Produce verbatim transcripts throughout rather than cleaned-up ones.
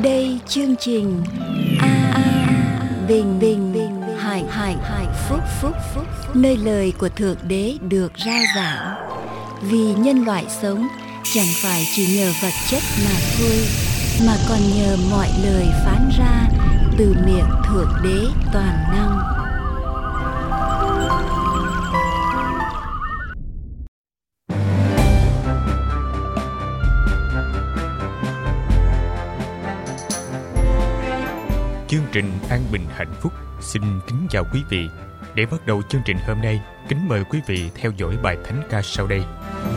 đây chương trình A A Bình Bình Hải Hải Hải Phúc Phúc Phúc, nơi lời của Thượng Đế được rao giảng. Vì nhân loại sống chẳng phải chỉ nhờ vật chất mà thôi, mà còn nhờ mọi lời phán ra từ miệng Thượng Đế toàn năng. Chương trình An Bình Hạnh Phúc xin kính chào quý vị. Để bắt đầu chương trình hôm nay, kính mời quý vị theo dõi bài thánh ca sau đây.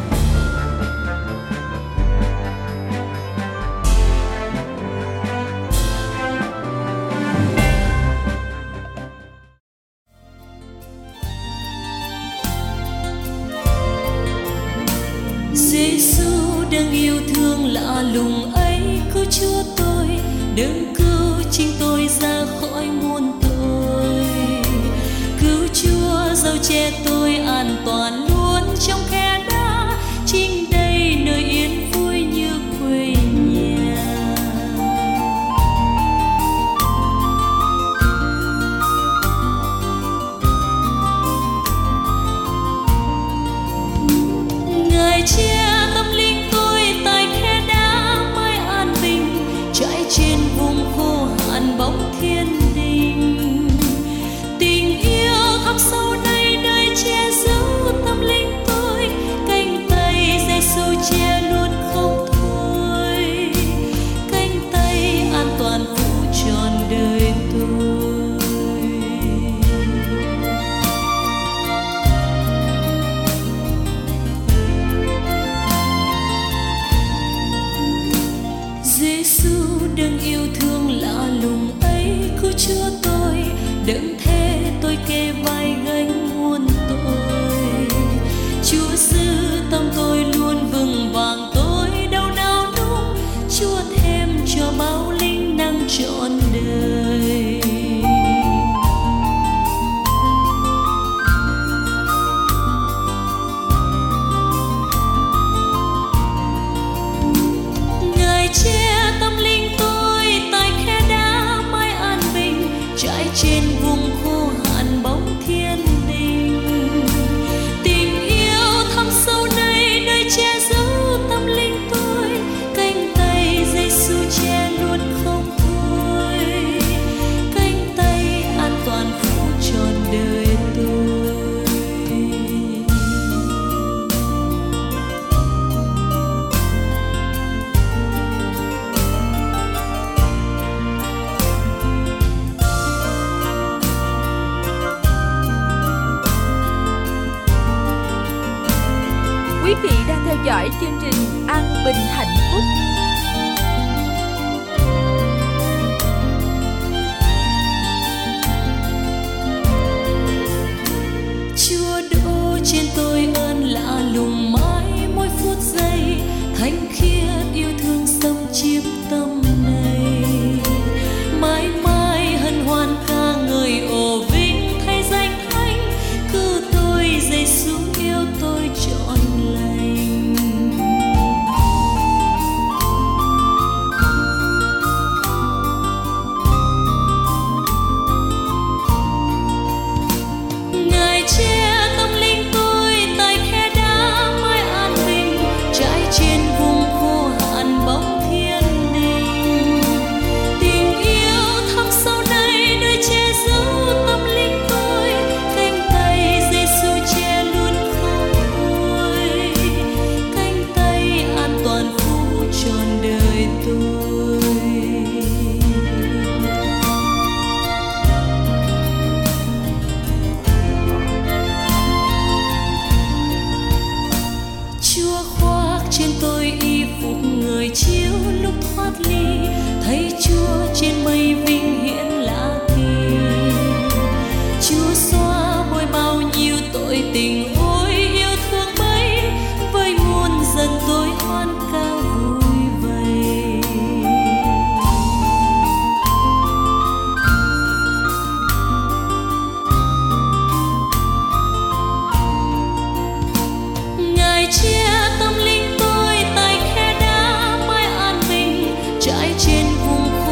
Giêsu đang yêu thương lạ lùng ấy, cứu Chúa tôi, đừng cứu chính tôi ra khỏi muôn tội. Cứu Chúa dẫu che tôi an toàn luôn trong khe đá, chính đây nơi yên vui như quê nhà. Ngài che tâm linh tôi tại khe đá mãi an bình, trải trên vùng khô hạn bóng thiên đình. Tình yêu thẳm sâu đây nơi che giấu tâm linh tôi, cánh tay Giêsu che luôn không thôi, cánh tay an toàn phủ trọn đời tôi. Giêsu đấng yêu thương lạ lùng ấy, cứu Chúa tôi, đấng thế tôi kề vai gánh muôn tội. Chúa giữ tâm tôi luôn vững vàng, tôi đâu nào nung, Chúa thêm cho bao linh năng trọn đời. Ngài che tâm linh tôi tại khe đá mãi an bình, trải trên vùng khô hạn bóng thiên đình. Tình yêu thẳm sâu đây nơi che giấu tâm linh tôi, cánh tay Giêsu che luôn không thôi, cánh tay an toàn phủ trọn đời tôi. Quý vị đang theo dõi chương trình An Bình Hạnh Phúc. Chúa đổ trên tôi ơn lạ lùng mãi mỗi phút giây, thánh khiết yêu thương xâm chiếm tâm này. Mãi mãi hân hoan ca ngợi ồ vinh thay danh Thánh, cứu tôi Giêsu yêu tôi trọn lành. Ngài che tâm linh tôi tại khe đá mãi an bình, trải trên vùng khô hạn bóng thiên đình. Tình yêu thẳm sâu đây nơi che giấu tâm linh tôi, cánh tay Giêsu che luôn không thôi, cánh tay an toàn phủ trọn đời tôi. Chúa khoác trên tôi y phục người chiếu lúc thoát ly, thấy Chúa trên mây vinh hiển lạ kỳ. Chúa xóa bôi bao nhiêu tội tình, ôi yêu thương mấy, với muôn dân tôi hoan ca vui vầy. Ngài che tâm linh tôi tại khe đá mãi an bình, trải trên vùng khô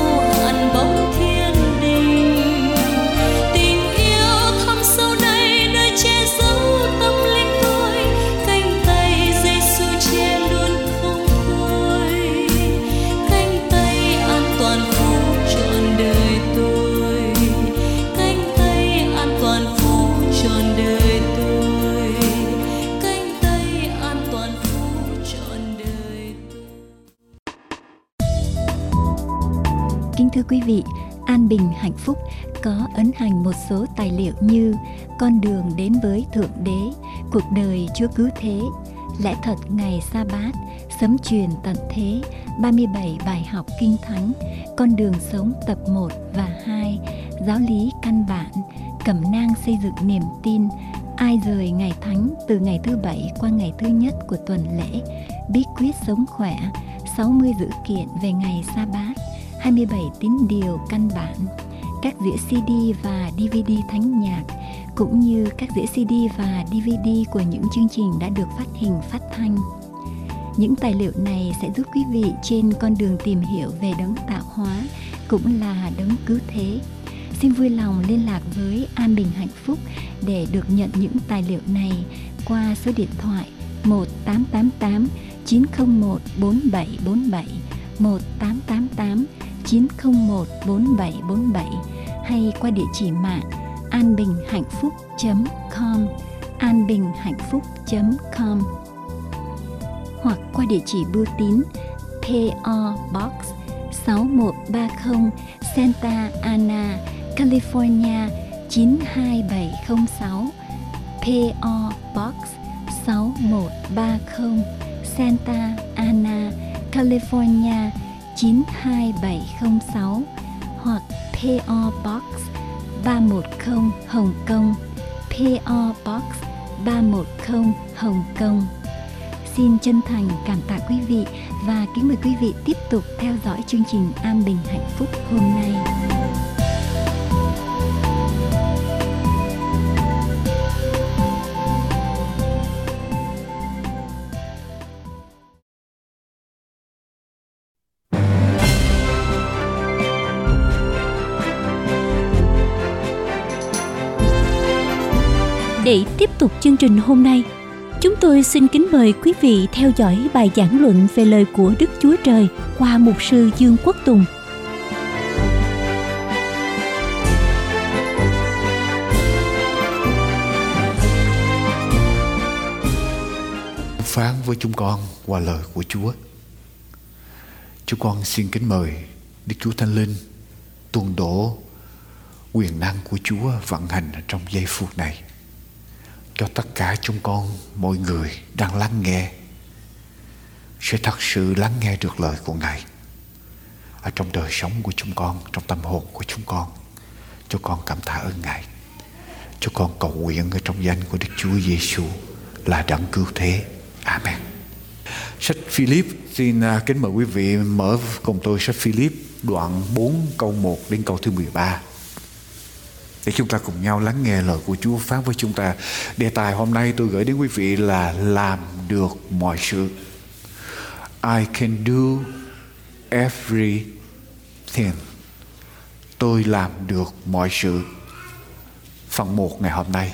quý vị, An Bình Hạnh Phúc có ấn hành một số tài liệu như Con đường đến với Thượng Đế, Cuộc đời Chúa Cứu Thế, Lẽ thật ngày sa bát, Sấm truyền tận thế, ba mươi bảy bài học kinh thánh, Con đường sống tập một và hai, Giáo lý căn bản, Cẩm nang xây dựng niềm tin, Ai rời ngày thánh từ ngày thứ bảy qua ngày thứ nhất của tuần lễ, Bí quyết sống khỏe, sáu mươi dữ kiện về ngày sa bát, hai mươi bảy tín điều căn bản, các đĩa xê đê và đê vê đê thánh nhạc, cũng như các đĩa xê đê và đê vê đê của những chương trình đã được phát hình phát thanh. Những tài liệu này sẽ giúp quý vị trên con đường tìm hiểu về đấng tạo hóa, cũng là đấng cứu thế. Xin vui lòng liên lạc với An Bình Hạnh Phúc để được nhận những tài liệu này qua số điện thoại một tám tám tám chín không một bốn bảy bốn bảy, một tám tám tám chín không một bốn bảy bốn bảy, hay qua địa chỉ mạng anbinhhạnhphúc chấm com, anbinhhạnhphúc chấm com, hoặc qua địa chỉ bưu tín pê o Box sáu một ba không, Santa Ana, California chín hai bảy không sáu, pê o Box sáu một ba không, Santa Ana, California chín hai bảy không sáu, hoặc pê o Box ba một không Hồng Kông, pê o Box ba một không Hồng Kông. Xin chân thành cảm tạ quý vị và kính mời quý vị tiếp tục theo dõi chương trình An Bình Hạnh Phúc hôm nay. Để tiếp tục chương trình hôm nay, chúng tôi xin kính mời quý vị theo dõi bài giảng luận về lời của Đức Chúa Trời qua mục sư Dương Quốc Tùng. Phán với chúng con qua lời của Chúa. Chúng con xin kính mời Đức Chúa Thánh Linh tuôn đổ quyền năng của Chúa vận hành trong giây phút này, cho tất cả chúng con, mọi người đang lắng nghe sẽ thật sự lắng nghe được lời của Ngài ở trong đời sống của chúng con, trong tâm hồn của chúng con. Chúng con cảm tạ ơn Ngài. Chúng con cầu nguyện ở trong danh của Đức Chúa Giêsu là đấng cứu thế. Amen. Sách Philip, xin kính mời quý vị mở cùng tôi sách Philip đoạn bốn câu một đến câu thứ mười ba, để chúng ta cùng nhau lắng nghe lời của Chúa phán với chúng ta. Đề tài hôm nay tôi gửi đến quý vị là làm được mọi sự. I can do everything. Tôi làm được mọi sự. Phần một ngày hôm nay,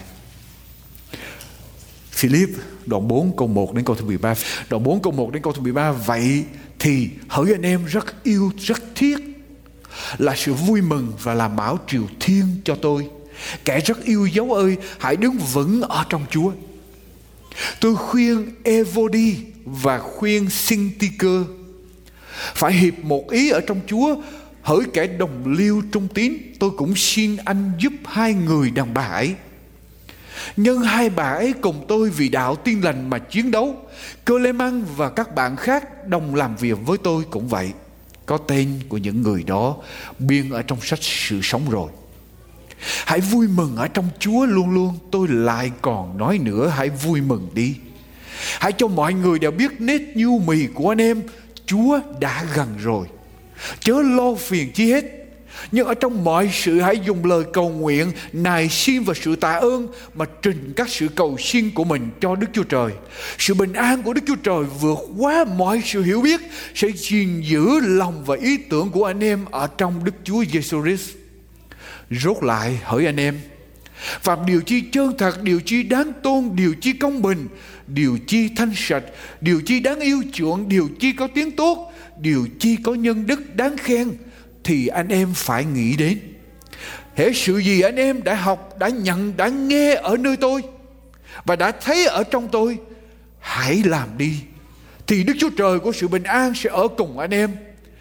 Philip đoạn bốn câu một đến câu thứ mười ba. Đoạn bốn câu một đến câu thứ mười ba. Vậy thì hỡi anh em rất yêu rất thiết là sự vui mừng và làm bảo triều thiên cho tôi, kẻ rất yêu dấu ơi, hãy đứng vững ở trong Chúa. Tôi khuyên Evody và khuyên Syntyche phải hiệp một ý ở trong Chúa. Hỡi kẻ đồng liêu trung tín, tôi cũng xin anh giúp hai người đàn bà ấy. Nhân hai bà ấy cùng tôi vì đạo tin lành mà chiến đấu. Clemen và các bạn khác đồng làm việc với tôi cũng vậy. Có tên của những người đó biên ở trong sách sự sống rồi. Hãy vui mừng ở trong Chúa luôn luôn. Tôi lại còn nói nữa, hãy vui mừng đi. Hãy cho mọi người đều biết nết nhu mì của anh em, Chúa đã gần rồi. Chớ lo phiền chi hết, nhưng ở trong mọi sự hãy dùng lời cầu nguyện, nài xin và sự tạ ơn mà trình các sự cầu xin của mình cho Đức Chúa Trời. Sự bình an của Đức Chúa Trời vượt quá mọi sự hiểu biết sẽ gìn giữ lòng và ý tưởng của anh em ở trong Đức Chúa Giêsu Christ. Rốt lại hỡi anh em, phạm điều chi chân thật, điều chi đáng tôn, điều chi công bình, điều chi thanh sạch, điều chi đáng yêu chuộng, điều chi có tiếng tốt, điều chi có nhân đức đáng khen, thì anh em phải nghĩ đến. Hễ sự gì anh em đã học, đã nhận, đã nghe ở nơi tôi và đã thấy ở trong tôi, hãy làm đi, thì Đức Chúa Trời của sự bình an sẽ ở cùng anh em.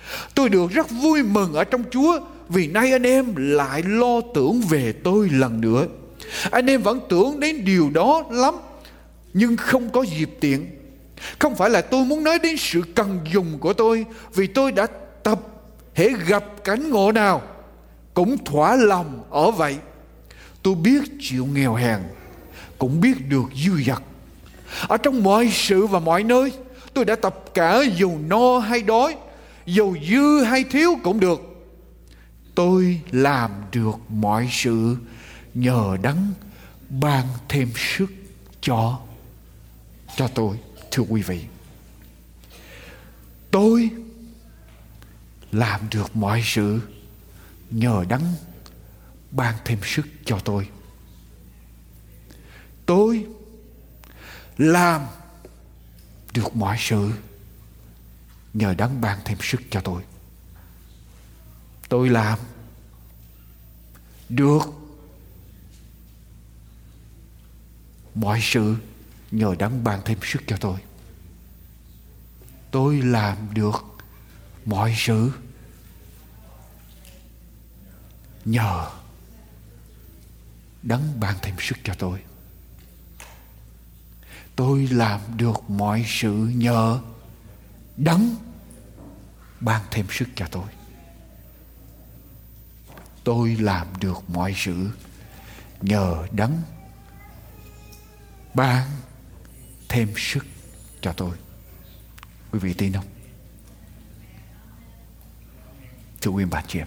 Tôi được rất vui mừng ở trong Chúa, vì nay anh em lại lo tưởng về tôi lần nữa. Anh em vẫn tưởng đến điều đó lắm, nhưng không có dịp tiện. Không phải là tôi muốn nói đến sự cần dùng của tôi, vì tôi đã tập hễ gặp cảnh ngộ nào cũng thỏa lòng ở vậy. Tôi biết chịu nghèo hèn, cũng biết được dư dật. Ở trong mọi sự và mọi nơi, tôi đã tập cả dù no hay đói, dù dư hay thiếu cũng được. Tôi làm được mọi sự nhờ Đấng ban thêm sức cho cho tôi. Thưa quý vị, tôi làm được mọi sự nhờ Đấng ban thêm sức cho tôi. Tôi làm được mọi sự nhờ Đấng ban thêm sức cho tôi. Tôi làm được mọi sự nhờ Đấng ban thêm sức cho tôi. Tôi làm được mọi sự nhờ Đấng ban thêm sức cho tôi. Tôi làm được mọi sự nhờ Đấng ban thêm sức cho tôi. Tôi làm được mọi sự nhờ Đấng ban thêm sức cho tôi. Quý vị tin không? Thưa quý bà chị em,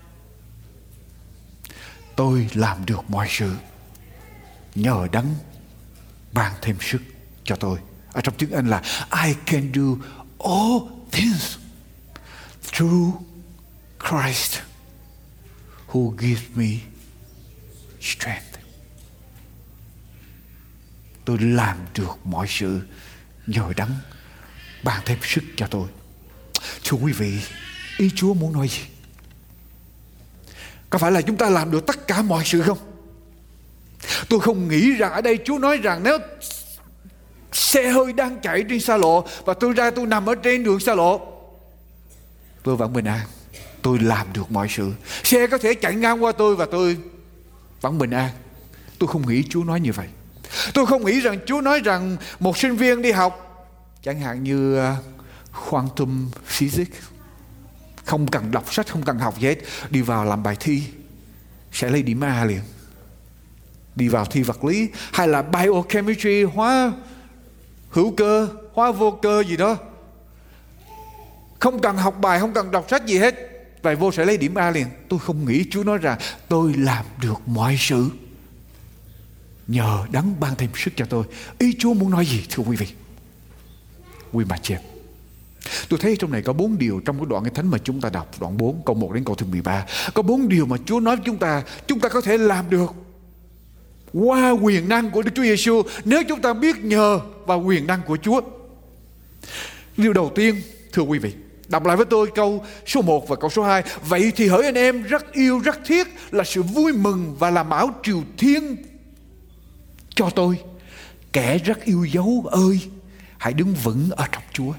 tôi làm được mọi sự nhờ Đấng ban thêm sức cho tôi. Ở trong tiếng Anh là I can do all things through Christ who gives me strength. Tôi làm được mọi sự nhờ Đấng ban thêm sức cho tôi. Thưa quý vị, ý Chúa muốn nói gì? Có phải là chúng ta làm được tất cả mọi sự không? Tôi không nghĩ rằng ở đây Chúa nói rằng nếu xe hơi đang chạy trên xa lộ và tôi ra tôi nằm ở trên đường xa lộ, tôi vẫn bình an. Tôi làm được mọi sự. Xe có thể chạy ngang qua tôi và tôi vẫn bình an. Tôi không nghĩ Chúa nói như vậy. Tôi không nghĩ rằng Chúa nói rằng một sinh viên đi học, chẳng hạn như quantum physics, không cần đọc sách, không cần học gì hết, đi vào làm bài thi sẽ lấy điểm A liền. Đi vào thi vật lý hay là biochemistry, hóa hữu cơ, hóa vô cơ gì đó, không cần học bài, không cần đọc sách gì hết, vậy vô sẽ lấy điểm A liền. Tôi không nghĩ Chúa nói rằng tôi làm được mọi sự nhờ Đấng ban thêm sức cho tôi. Ý Chúa muốn nói gì thưa quý vị? Quý bà chị em, tôi thấy trong này có bốn điều trong cái đoạn Kinh Thánh mà chúng ta đọc, đoạn bốn câu một đến câu thứ mười ba. Có bốn điều mà Chúa nói với chúng ta, chúng ta có thể làm được qua quyền năng của Đức Chúa Giêsu nếu chúng ta biết nhờ vào quyền năng của Chúa. Điều đầu tiên, thưa quý vị, đọc lại với tôi câu số một và câu số hai. Vậy thì hỡi anh em rất yêu rất thiết là sự vui mừng và làm áo triều thiên cho tôi. Kẻ rất yêu dấu ơi, hãy đứng vững ở trong Chúa.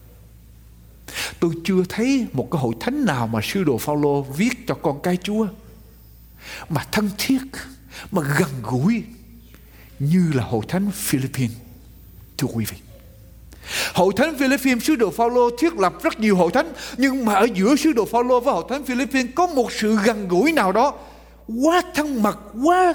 Tôi chưa thấy một cái hội thánh nào mà sứ đồ Phaolô viết cho con cái Chúa mà thân thiết, mà gần gũi như là hội thánh Philippines. Thưa quý vị, hội thánh Philippines, sứ đồ Phaolô thiết lập rất nhiều hội thánh, nhưng mà ở giữa sứ đồ Phaolô với hội thánh Philippines có một sự gần gũi nào đó quá thân mật, quá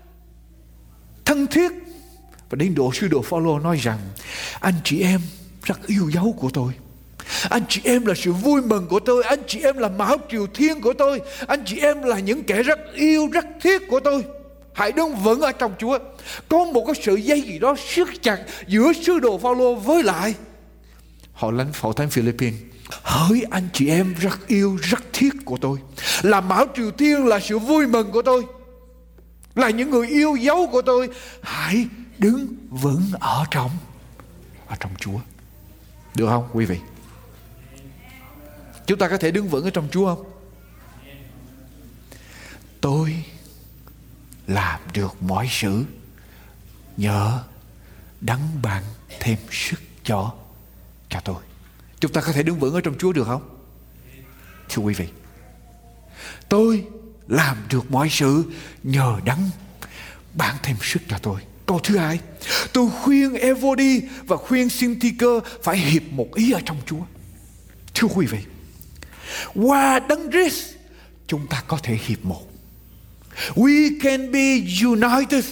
thân thiết. Và đến độ sứ đồ Phaolô nói rằng anh chị em rất yêu dấu của tôi, anh chị em là sự vui mừng của tôi, anh chị em là mão triều thiên của tôi, anh chị em là những kẻ rất yêu rất thiết của tôi. Hãy đứng vững ở trong Chúa. Có một cái sợi dây gì đó siết chặt giữa sứ đồ Phaolô với lại hội lãnh hội thánh Philippines. Hỡi anh chị em rất yêu rất thiết của tôi, là mão triều thiên, là sự vui mừng của tôi, là những người yêu dấu của tôi, hãy đứng vững ở trong ở trong Chúa. Được không quý vị? Chúng ta có thể đứng vững ở trong Chúa không? Tôi làm được mọi sự nhờ Đấng ban thêm sức cho cho tôi. Chúng ta có thể đứng vững ở trong Chúa được không? Thưa quý vị, tôi làm được mọi sự nhờ Đấng ban thêm sức cho tôi. Câu thứ hai, tôi khuyên Evody và khuyên Syntyche phải hiệp một ý ở trong Chúa. Thưa quý vị, qua Đấng Christ chúng ta có thể hiệp một. We can be united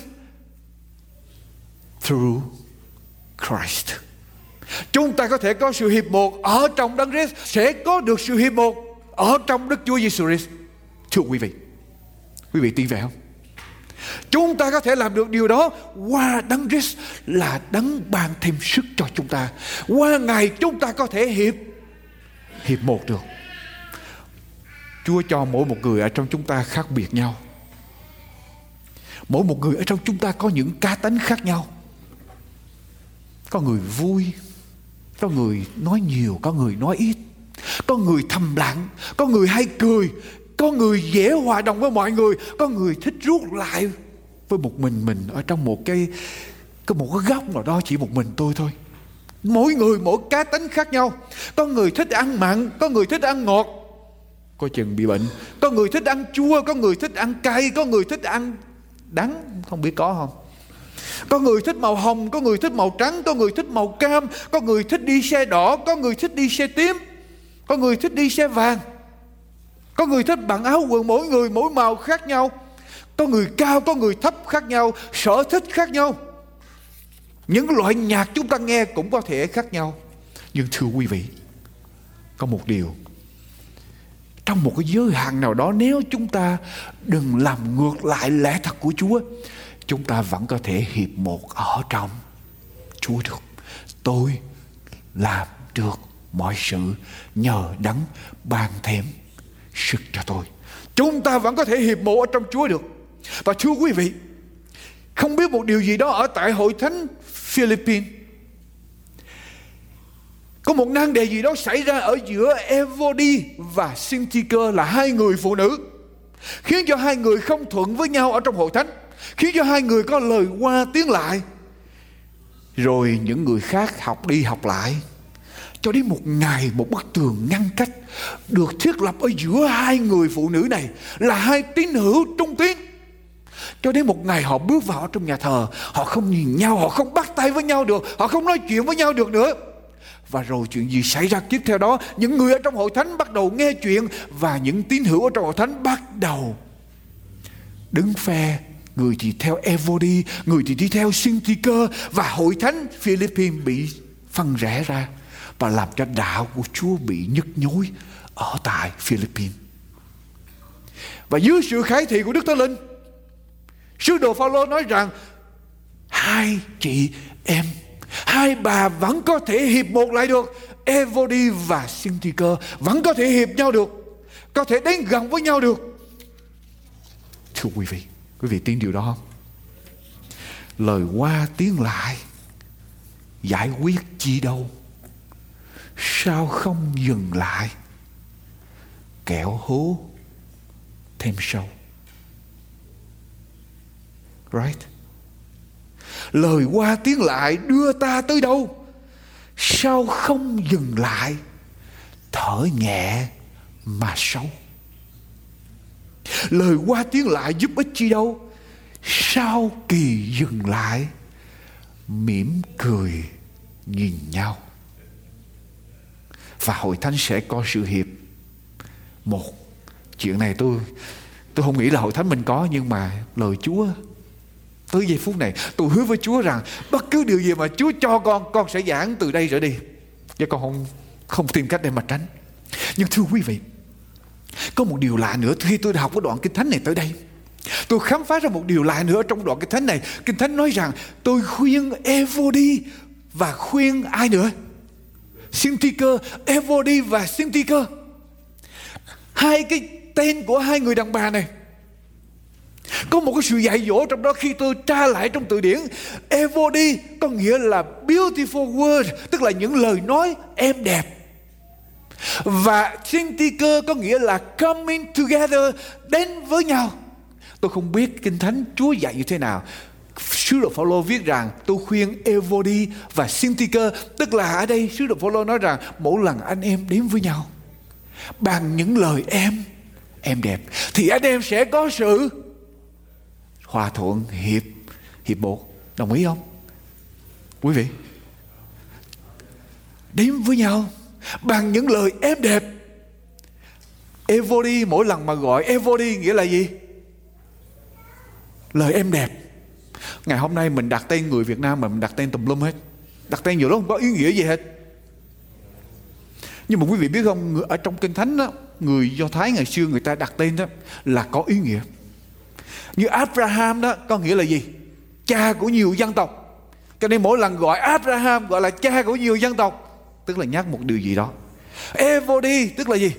through Christ. Chúng ta có thể có sự hiệp một ở trong Đấng Christ, sẽ có được sự hiệp một ở trong Đức Chúa Giêsu Christ. Thưa quý vị, quý vị tin vậy không? Chúng ta có thể làm được điều đó qua Đấng Christ là Đấng ban thêm sức cho chúng ta. Qua Ngài chúng ta có thể hiệp hiệp một được. Chúa cho mỗi một người ở trong chúng ta khác biệt nhau. Mỗi một người ở trong chúng ta có những cá tánh khác nhau. Có người vui, có người nói nhiều, có người nói ít, có người thầm lặng, có người hay cười, có người dễ hòa đồng với mọi người, có người thích rút lại với một mình mình ở trong một cái, cái một cái góc nào đó chỉ một mình tôi thôi. Mỗi người mỗi cá tính khác nhau. Có người thích ăn mặn, có người thích ăn ngọt, coi chừng bị bệnh. Có người thích ăn chua, có người thích ăn cay, có người thích ăn đắng, không biết có không. Có người thích màu hồng, có người thích màu trắng, có người thích màu cam, có người thích đi xe đỏ, có người thích đi xe tím, có người thích đi xe vàng. Có người thích bằng áo quần, mỗi người mỗi màu khác nhau. Có người cao, có người thấp khác nhau, sở thích khác nhau. Những loại nhạc chúng ta nghe cũng có thể khác nhau. Nhưng thưa quý vị, có một điều, trong một cái giới hạn nào đó, nếu chúng ta đừng làm ngược lại lẽ thật của Chúa, chúng ta vẫn có thể hiệp một ở trong Chúa được. Tôi làm được mọi sự nhờ Đấng ban thêm sức cho tôi. Chúng ta vẫn có thể hiệp một ở trong Chúa được. Và thưa quý vị, không biết một điều gì đó ở tại hội thánh Philippines, có một nan đề gì đó xảy ra ở giữa Evody và Syntyche, là hai người phụ nữ, khiến cho hai người không thuận với nhau ở trong hội thánh, khiến cho hai người có lời qua tiếng lại. Rồi những người khác học đi học lại, cho đến một ngày một bức tường ngăn cách được thiết lập ở giữa hai người phụ nữ này, là hai tín hữu trung tín. Cho đến một ngày họ bước vào trong nhà thờ, họ không nhìn nhau, họ không bắt tay với nhau được, họ không nói chuyện với nhau được nữa. Và rồi chuyện gì xảy ra tiếp theo đó? Những người ở trong hội thánh bắt đầu nghe chuyện, và những tín hữu ở trong hội thánh bắt đầu đứng phe. Người thì theo Evody, người thì đi theo Syntyche, và hội thánh Philippines bị phân rẽ ra, và làm cho đạo của Chúa bị nhức nhối ở tại Philippines. Và dưới sự khải thị của Đức Thánh Linh, sứ đồ Phaolô nói rằng hai chị em, hai bà vẫn có thể hiệp một lại được. Evody và Syntyche vẫn có thể hiệp nhau được, có thể đến gần với nhau được. Thưa quý vị, quý vị tin điều đó không? Lời qua tiếng lại giải quyết chi đâu, sao không dừng lại, kẻo hố thêm sâu. Right? Lời qua tiếng lại đưa ta tới đâu, sao không dừng lại, thở nhẹ mà sâu. Lời qua tiếng lại giúp ích chi đâu, sao kỳ dừng lại, mỉm cười nhìn nhau. Và hội thánh sẽ có sự hiệp một. Chuyện này tôi tôi không nghĩ là hội thánh mình có, nhưng mà lời Chúa tới giây phút này, tôi hứa với Chúa rằng bất cứ điều gì mà Chúa cho con, con sẽ giảng từ đây trở đi, chứ con không không tìm cách để mà tránh. Nhưng thưa quý vị, có một điều lạ nữa khi tôi học cái đoạn Kinh Thánh này tới đây. Tôi khám phá ra một điều lạ nữa trong đoạn Kinh Thánh này. Kinh Thánh nói rằng tôi khuyên Evody và khuyên ai nữa? Syntyche, Evody và Syntyche. Hai cái tên của hai người đàn bà này có một cái sự dạy dỗ trong đó. Khi tôi tra lại trong từ điển, Evody có nghĩa là beautiful word, tức là những lời nói êm đẹp. Và Syntyche có nghĩa là coming together, đến với nhau. Tôi không biết Kinh Thánh Chúa dạy như thế nào. Sứ đồ Phaolô viết rằng tôi khuyên Evody và Syntyche, tức là ở đây sứ đồ Phaolô nói rằng mỗi lần anh em đến với nhau, bằng những lời em em đẹp, thì anh em sẽ có sự hòa thuận, hiệp hiệp một. Đồng ý không quý vị? Đến với nhau bằng những lời êm đẹp. Evody, mỗi lần mà gọi Evody nghĩa là gì? Lời êm đẹp. Ngày hôm nay mình đặt tên người Việt Nam mà mình đặt tên tùm lum hết, đặt tên nhiều lúc không có ý nghĩa gì hết. Nhưng mà quý vị biết không, ở trong Kinh Thánh đó, người Do Thái ngày xưa người ta đặt tên đó là có ý nghĩa. Như Abraham đó có nghĩa là gì? Cha của nhiều dân tộc. Cho nên mỗi lần gọi Abraham gọi là cha của nhiều dân tộc, tức là nhắc một điều gì đó. Evody tức là gì?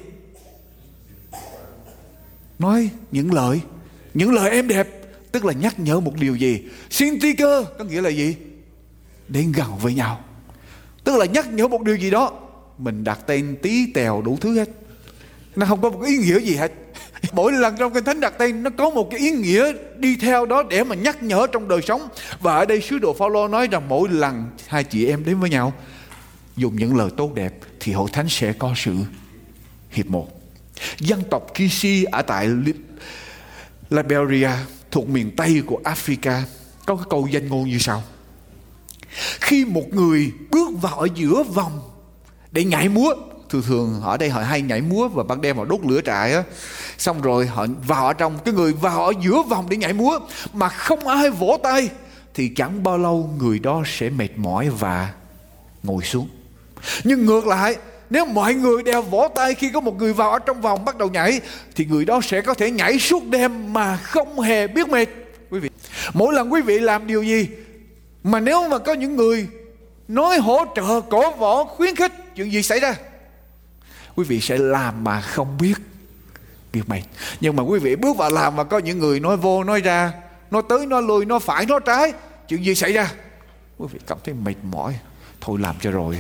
Nói những lời Những lời êm đẹp, tức là nhắc nhở một điều gì. Syntyche có nghĩa là gì? Đến gần với nhau, tức là nhắc nhở một điều gì đó. Mình đặt tên tí tèo đủ thứ hết, nó không có một ý nghĩa gì hết. Mỗi lần trong Kinh Thánh đặt tên nó có một cái ý nghĩa đi theo đó để mà nhắc nhở trong đời sống. Và ở đây sứ đồ Phaolô nói rằng mỗi lần hai chị em đến với nhau dùng những lời tốt đẹp thì hội thánh sẽ có sự hiệp một. Dân tộc Kishi ở tại Liberia thuộc miền Tây của Africa có cái câu danh ngôn như sau: khi một người bước vào ở giữa vòng để nhảy múa, thường thường ở đây họ hay nhảy múa và ban đêm họ đốt lửa trại á, xong rồi họ vào ở trong, cái người vào ở giữa vòng để nhảy múa mà không ai vỗ tay thì chẳng bao lâu người đó sẽ mệt mỏi và ngồi xuống. Nhưng ngược lại, nếu mọi người đều vỗ tay khi có một người vào ở trong vòng bắt đầu nhảy thì người đó sẽ có thể nhảy suốt đêm mà không hề biết mệt. Quý vị, mỗi lần quý vị làm điều gì mà nếu mà có những người nói hỗ trợ, cổ võ, khuyến khích, chuyện gì xảy ra? Quý vị sẽ làm mà không biết biết mệt. Nhưng mà quý vị bước vào làm mà có những người nói vô nói ra, nói tới nói lui, nói phải nói trái, chuyện gì xảy ra? Quý vị cảm thấy mệt mỏi, thôi làm cho rồi.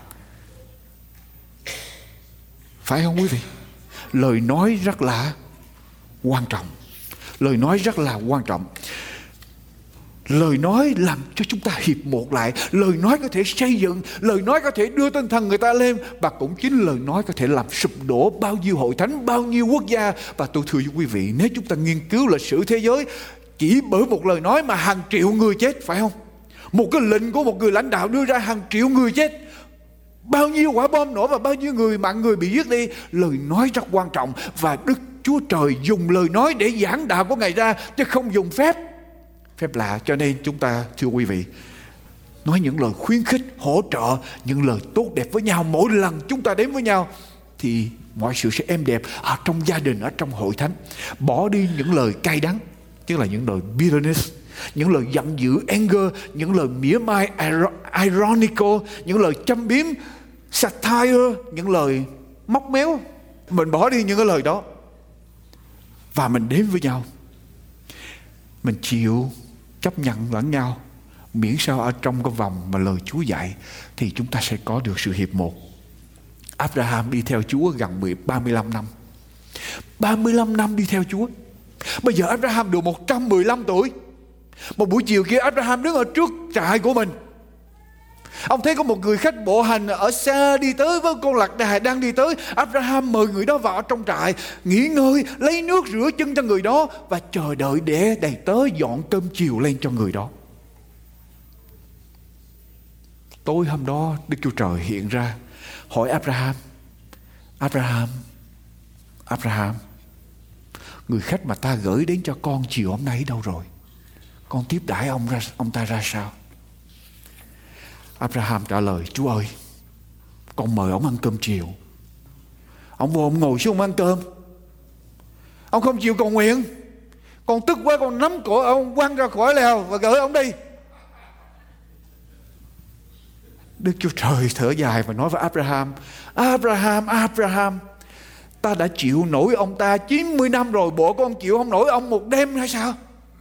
Phải không quý vị? Lời nói rất là quan trọng. Lời nói rất là quan trọng. Lời nói làm cho chúng ta hiệp một lại. Lời nói có thể xây dựng, lời nói có thể đưa tinh thần người ta lên, và cũng chính lời nói có thể làm sụp đổ bao nhiêu hội thánh, bao nhiêu quốc gia. Và tôi thưa với quý vị, nếu chúng ta nghiên cứu lịch sử thế giới, chỉ bởi một lời nói mà hàng triệu người chết, phải không? Một cái lệnh của một người lãnh đạo đưa ra hàng triệu người chết, bao nhiêu quả bom nổ và bao nhiêu người mạng người bị giết đi. Lời nói rất quan trọng, và Đức Chúa Trời dùng lời nói để giảng đạo của Ngài ra, chứ không dùng phép phép lạ. Cho nên chúng ta, thưa quý vị, nói những lời khuyến khích, hỗ trợ, những lời tốt đẹp với nhau. Mỗi lần chúng ta đến với nhau thì mọi sự sẽ êm đẹp ở trong gia đình, ở trong hội thánh. Bỏ đi những lời cay đắng, tức là những lời bitterness, những lời giận dữ, anger, những lời mỉa mai, ironical, những lời châm biếm, satire, những lời móc méo. Mình bỏ đi những cái lời đó và mình đến với nhau, mình chịu chấp nhận lẫn nhau, miễn sao ở trong cái vòng mà lời Chúa dạy thì chúng ta sẽ có được sự hiệp một. Abraham đi theo Chúa gần ba mươi lăm năm. ba mươi lăm năm đi theo Chúa. Bây giờ Abraham được một trăm mười lăm tuổi. Một buổi chiều kia Abraham đứng ở trước trại của mình. Ông thấy có một người khách bộ hành ở xa đi tới với con lạc đà đang đi tới. Abraham mời người đó vào trong trại, nghỉ ngơi, lấy nước rửa chân cho người đó và chờ đợi để đầy tớ dọn cơm chiều lên cho người đó. Tối hôm đó Đức Chúa Trời hiện ra hỏi Abraham: Abraham, Abraham, người khách mà ta gửi đến cho con chiều hôm nay đâu rồi? Con tiếp đãi ông ra, ông ta ra sao? Abraham trả lời: Chúa ơi, con mời ông ăn cơm chiều. Ông vô ông ngồi xuống ông ăn cơm, ông không chịu cầu nguyện. Con tức quá, con nắm cổ ông quăng ra khỏi lèo và gửi ông đi. Đức Chúa Trời thở dài và nói với Abraham: Abraham, Abraham, ta đã chịu nổi ông ta chín mươi năm rồi, bộ con chịu không nổi ông một đêm hay sao?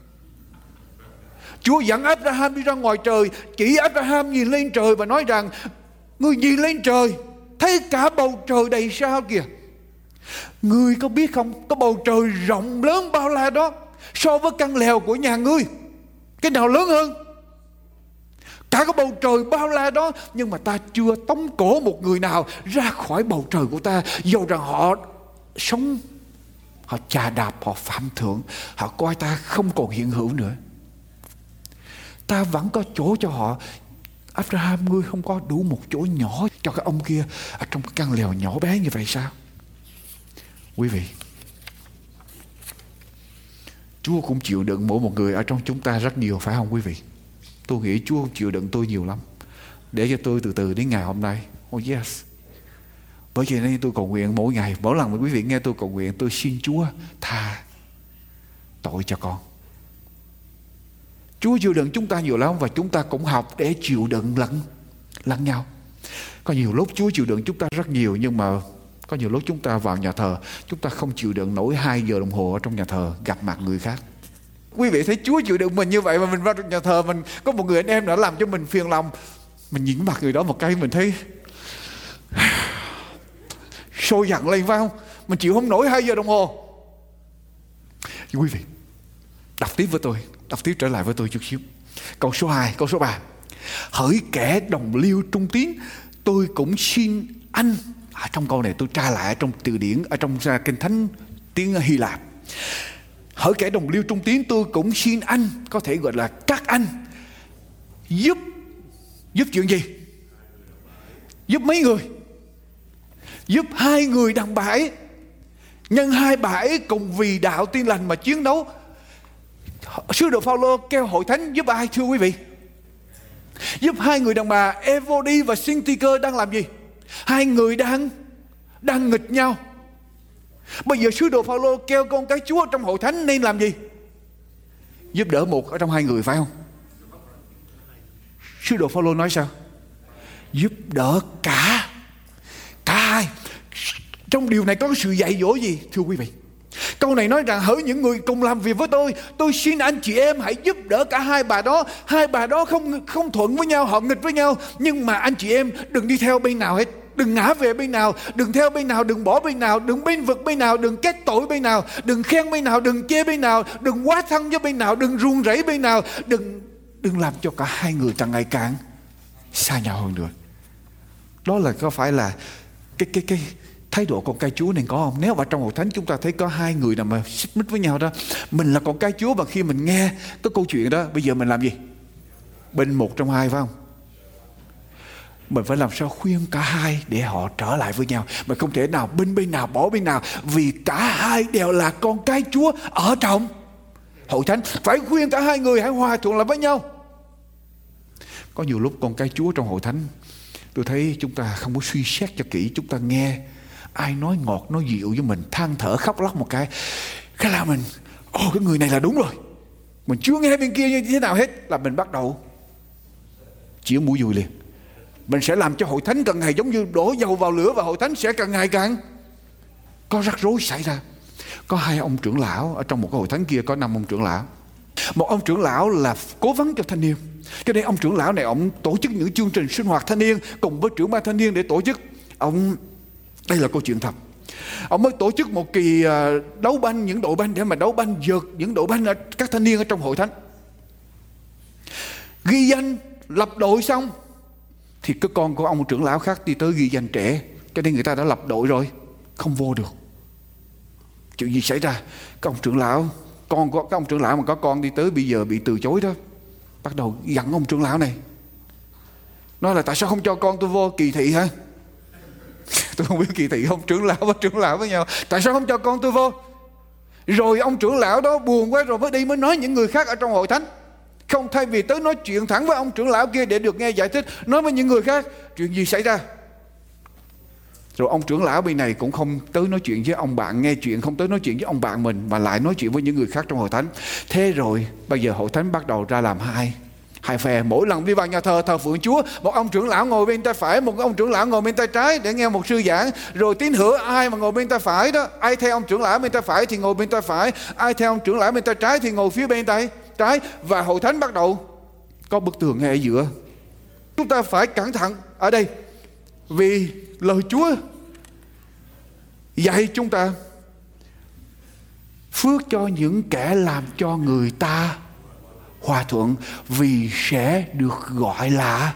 Chúa dẫn Abraham đi ra ngoài trời, chỉ Abraham nhìn lên trời và nói rằng: ngươi nhìn lên trời, thấy cả bầu trời đầy sao kìa. Ngươi có biết không, cái bầu trời rộng lớn bao la đó, so với căn lều của nhà ngươi, cái nào lớn hơn? Cả cái bầu trời bao la đó, nhưng mà ta chưa tống cổ một người nào ra khỏi bầu trời của ta. Dầu rằng họ sống, họ chà đạp, họ phạm thượng, họ coi ta không còn hiện hữu nữa, ta vẫn có chỗ cho họ. Abraham, ngươi không có đủ một chỗ nhỏ cho cái ông kia ở trong cái căn lều nhỏ bé như vậy sao? Quý vị, Chúa cũng chịu đựng mỗi một người ở trong chúng ta rất nhiều, phải không quý vị? Tôi nghĩ Chúa cũng chịu đựng tôi nhiều lắm, để cho tôi từ từ đến ngày hôm nay. Oh yes. Bởi vậy nên tôi cầu nguyện mỗi ngày, mỗi lần mà quý vị nghe tôi cầu nguyện, tôi xin Chúa tha tội cho con. Chúa chịu đựng chúng ta nhiều lắm, và chúng ta cũng học để chịu đựng lẫn lẫn nhau. Có nhiều lúc Chúa chịu đựng chúng ta rất nhiều, nhưng mà có nhiều lúc chúng ta vào nhà thờ, chúng ta không chịu đựng nổi hai giờ đồng hồ ở trong nhà thờ gặp mặt người khác. Quý vị thấy Chúa chịu đựng mình như vậy, mà mình vào trong nhà thờ, mình có một người anh em đã làm cho mình phiền lòng, mình nhìn mặt người đó một cái mình thấy sôi giận lên, phải không? Mình chịu không nổi hai giờ đồng hồ. Quý vị đọc tiếp với tôi, đọc tiếp trở lại với tôi chút xíu. Câu số hai, câu số ba. Hỡi kẻ đồng liêu trung tín, tôi cũng xin anh. À, trong câu này tôi tra lại trong từ điển, ở trong kinh thánh tiếng Hy Lạp. Hỡi kẻ đồng liêu trung tín, tôi cũng xin anh, có thể gọi là các anh, giúp. Giúp chuyện gì? Giúp mấy người? Giúp hai người đàn bà ấy. Nhân hai bà ấy cùng vì đạo tin lành mà chiến đấu. Sứ đồ Phaolô kêu hội thánh giúp ai thưa quý vị? Giúp hai người đàn bà Evody và Syntyche đang làm gì? Hai người đang đang nghịch nhau. Bây giờ sứ đồ Phaolô kêu con cái Chúa trong hội thánh nên làm gì? Giúp đỡ một ở trong hai người, phải không? Sứ đồ Phaolô nói sao? Giúp đỡ cả cả hai. Trong điều này có sự dạy dỗ gì thưa quý vị? Câu này nói rằng hỡi những người cùng làm việc với tôi, tôi xin anh chị em hãy giúp đỡ cả hai bà đó. Hai bà đó không không thuận với nhau, họ nghịch với nhau, nhưng mà anh chị em đừng đi theo bên nào hết. Đừng ngã về bên nào, đừng theo bên nào, đừng bỏ bên nào, đừng bên vực bên nào, đừng kết tội bên nào, đừng khen bên nào, đừng chê bên nào, đừng quá thân với bên nào, đừng run rẩy bên nào, đừng đừng làm cho cả hai người càng ngày càng xa nhau hơn nữa. Đó là có phải là cái cái cái thái độ con cái Chúa nên có không? Nếu ở trong hội thánh chúng ta thấy có hai người nào mà xích mích với nhau đó, mình là con cái Chúa, và khi mình nghe cái câu chuyện đó, bây giờ mình làm gì? Bên một trong hai, phải không? Mình phải làm sao khuyên cả hai để họ trở lại với nhau. Mình không thể nào bên bên nào bỏ bên nào, vì cả hai đều là con cái Chúa ở trong hội thánh. Phải khuyên cả hai người hãy hòa thuận lại với nhau. Có nhiều lúc con cái Chúa trong hội thánh, tôi thấy chúng ta không có suy xét cho kỹ. Chúng ta nghe ai nói ngọt nói dịu với mình, than thở khóc lóc một cái, cái là mình ồ cái người này là đúng rồi. Mình chưa nghe bên kia như thế nào hết là mình bắt đầu chĩa mũi dùi liền. Mình sẽ làm cho hội thánh càng ngày giống như đổ dầu vào lửa, và hội thánh sẽ càng ngày càng có rắc rối xảy ra. Có hai ông trưởng lão ở trong một cái hội thánh kia, có năm ông trưởng lão. Một ông trưởng lão là cố vấn cho thanh niên, cho nên ông trưởng lão này ông tổ chức những chương trình sinh hoạt thanh niên cùng với trưởng ban thanh niên để tổ chức. Ông, đây là câu chuyện thật, ông mới tổ chức một kỳ đấu banh, những đội banh để mà đấu banh vượt những đội banh ở các thanh niên ở trong hội thánh. Ghi danh lập đội xong thì cái con của ông trưởng lão khác đi tới ghi danh trẻ, cho nên người ta đã lập đội rồi, không vô được. Chuyện gì xảy ra? Cái ông trưởng lão, con của cái ông trưởng lão mà có con đi tới bây giờ bị từ chối đó, bắt đầu giận ông trưởng lão này, nói là tại sao không cho con tôi vô? Kỳ thị hả? Tôi không biết kỳ thị không, trưởng lão và trưởng lão với nhau, tại sao không cho con tôi vô? Rồi ông trưởng lão đó buồn quá rồi mới đi mới nói những người khác ở trong hội thánh. Không, thay vì tới nói chuyện thẳng với ông trưởng lão kia để được nghe giải thích, nói với những người khác. Chuyện gì xảy ra? Rồi ông trưởng lão bên này cũng không tới nói chuyện với ông bạn nghe chuyện, không tới nói chuyện với ông bạn mình, mà lại nói chuyện với những người khác trong hội thánh. Thế rồi bây giờ hội thánh bắt đầu ra làm hai hai phe. Mỗi lần đi vào nhà thờ thờ phượng Chúa, một ông trưởng lão ngồi bên tay phải, một ông trưởng lão ngồi bên tay trái để nghe một sư giảng. Rồi tín hữu ai mà ngồi bên tay phải đó, ai theo ông trưởng lão bên tay phải thì ngồi bên tay phải, ai theo ông trưởng lão bên tay trái thì ngồi phía bên tay trái. Và hội thánh bắt đầu có bức tường ngay ở giữa. Chúng ta phải cẩn thận ở đây, vì lời Chúa dạy chúng ta phước cho những kẻ làm cho người ta Hòa thuận, vì sẽ được gọi là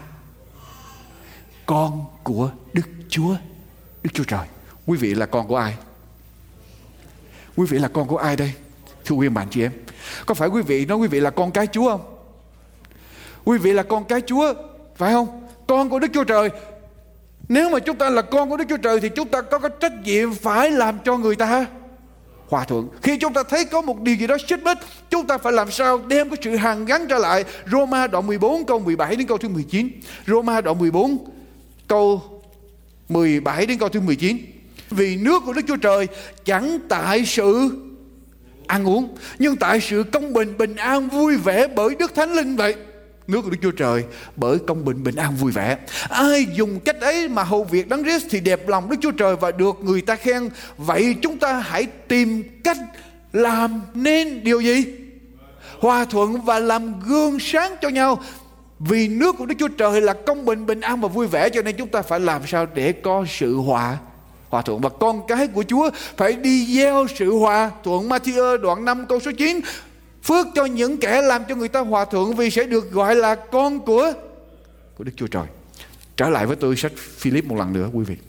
con của Đức Chúa, Đức Chúa Trời. Quý vị là con của ai? Quý vị là con của ai đây? Thưa quý bạn chị em, có phải quý vị nói quý vị là con cái Chúa không? Quý vị là con cái Chúa, phải không? Con của Đức Chúa Trời. Nếu mà chúng ta là con của Đức Chúa Trời thì chúng ta có cái trách nhiệm phải làm cho người ta hòa thuận. Khi chúng ta thấy có một điều gì đó xích mích, chúng ta phải làm sao đem cái sự hàn gắn trở lại. Roma đoạn mười bốn câu mười bảy đến câu thứ mười chín. Roma đoạn mười bốn câu mười bảy đến câu thứ mười chín. Vì nước của Đức Chúa Trời chẳng tại sự ăn uống, nhưng tại sự công bình, bình an, vui vẻ bởi Đức Thánh Linh vậy. Nước của Đức Chúa Trời bởi công bình, bình an, vui vẻ. Ai dùng cách ấy mà hầu việc Đấng Christ thì đẹp lòng Đức Chúa Trời và được người ta khen. Vậy chúng ta hãy tìm cách làm nên điều gì? Hòa thuận và làm gương sáng cho nhau. Vì nước của Đức Chúa Trời là công bình, bình an và vui vẻ, cho nên chúng ta phải làm sao để có sự hòa hòa thuận. Và con cái của Chúa phải đi gieo sự hòa thuận. Ma-thi-ơ đoạn năm câu số chín. Phước cho những kẻ làm cho người ta hòa thuận, vì sẽ được gọi là con của của Đức Chúa Trời. Trở lại với tôi sách Philip một lần nữa quý vị.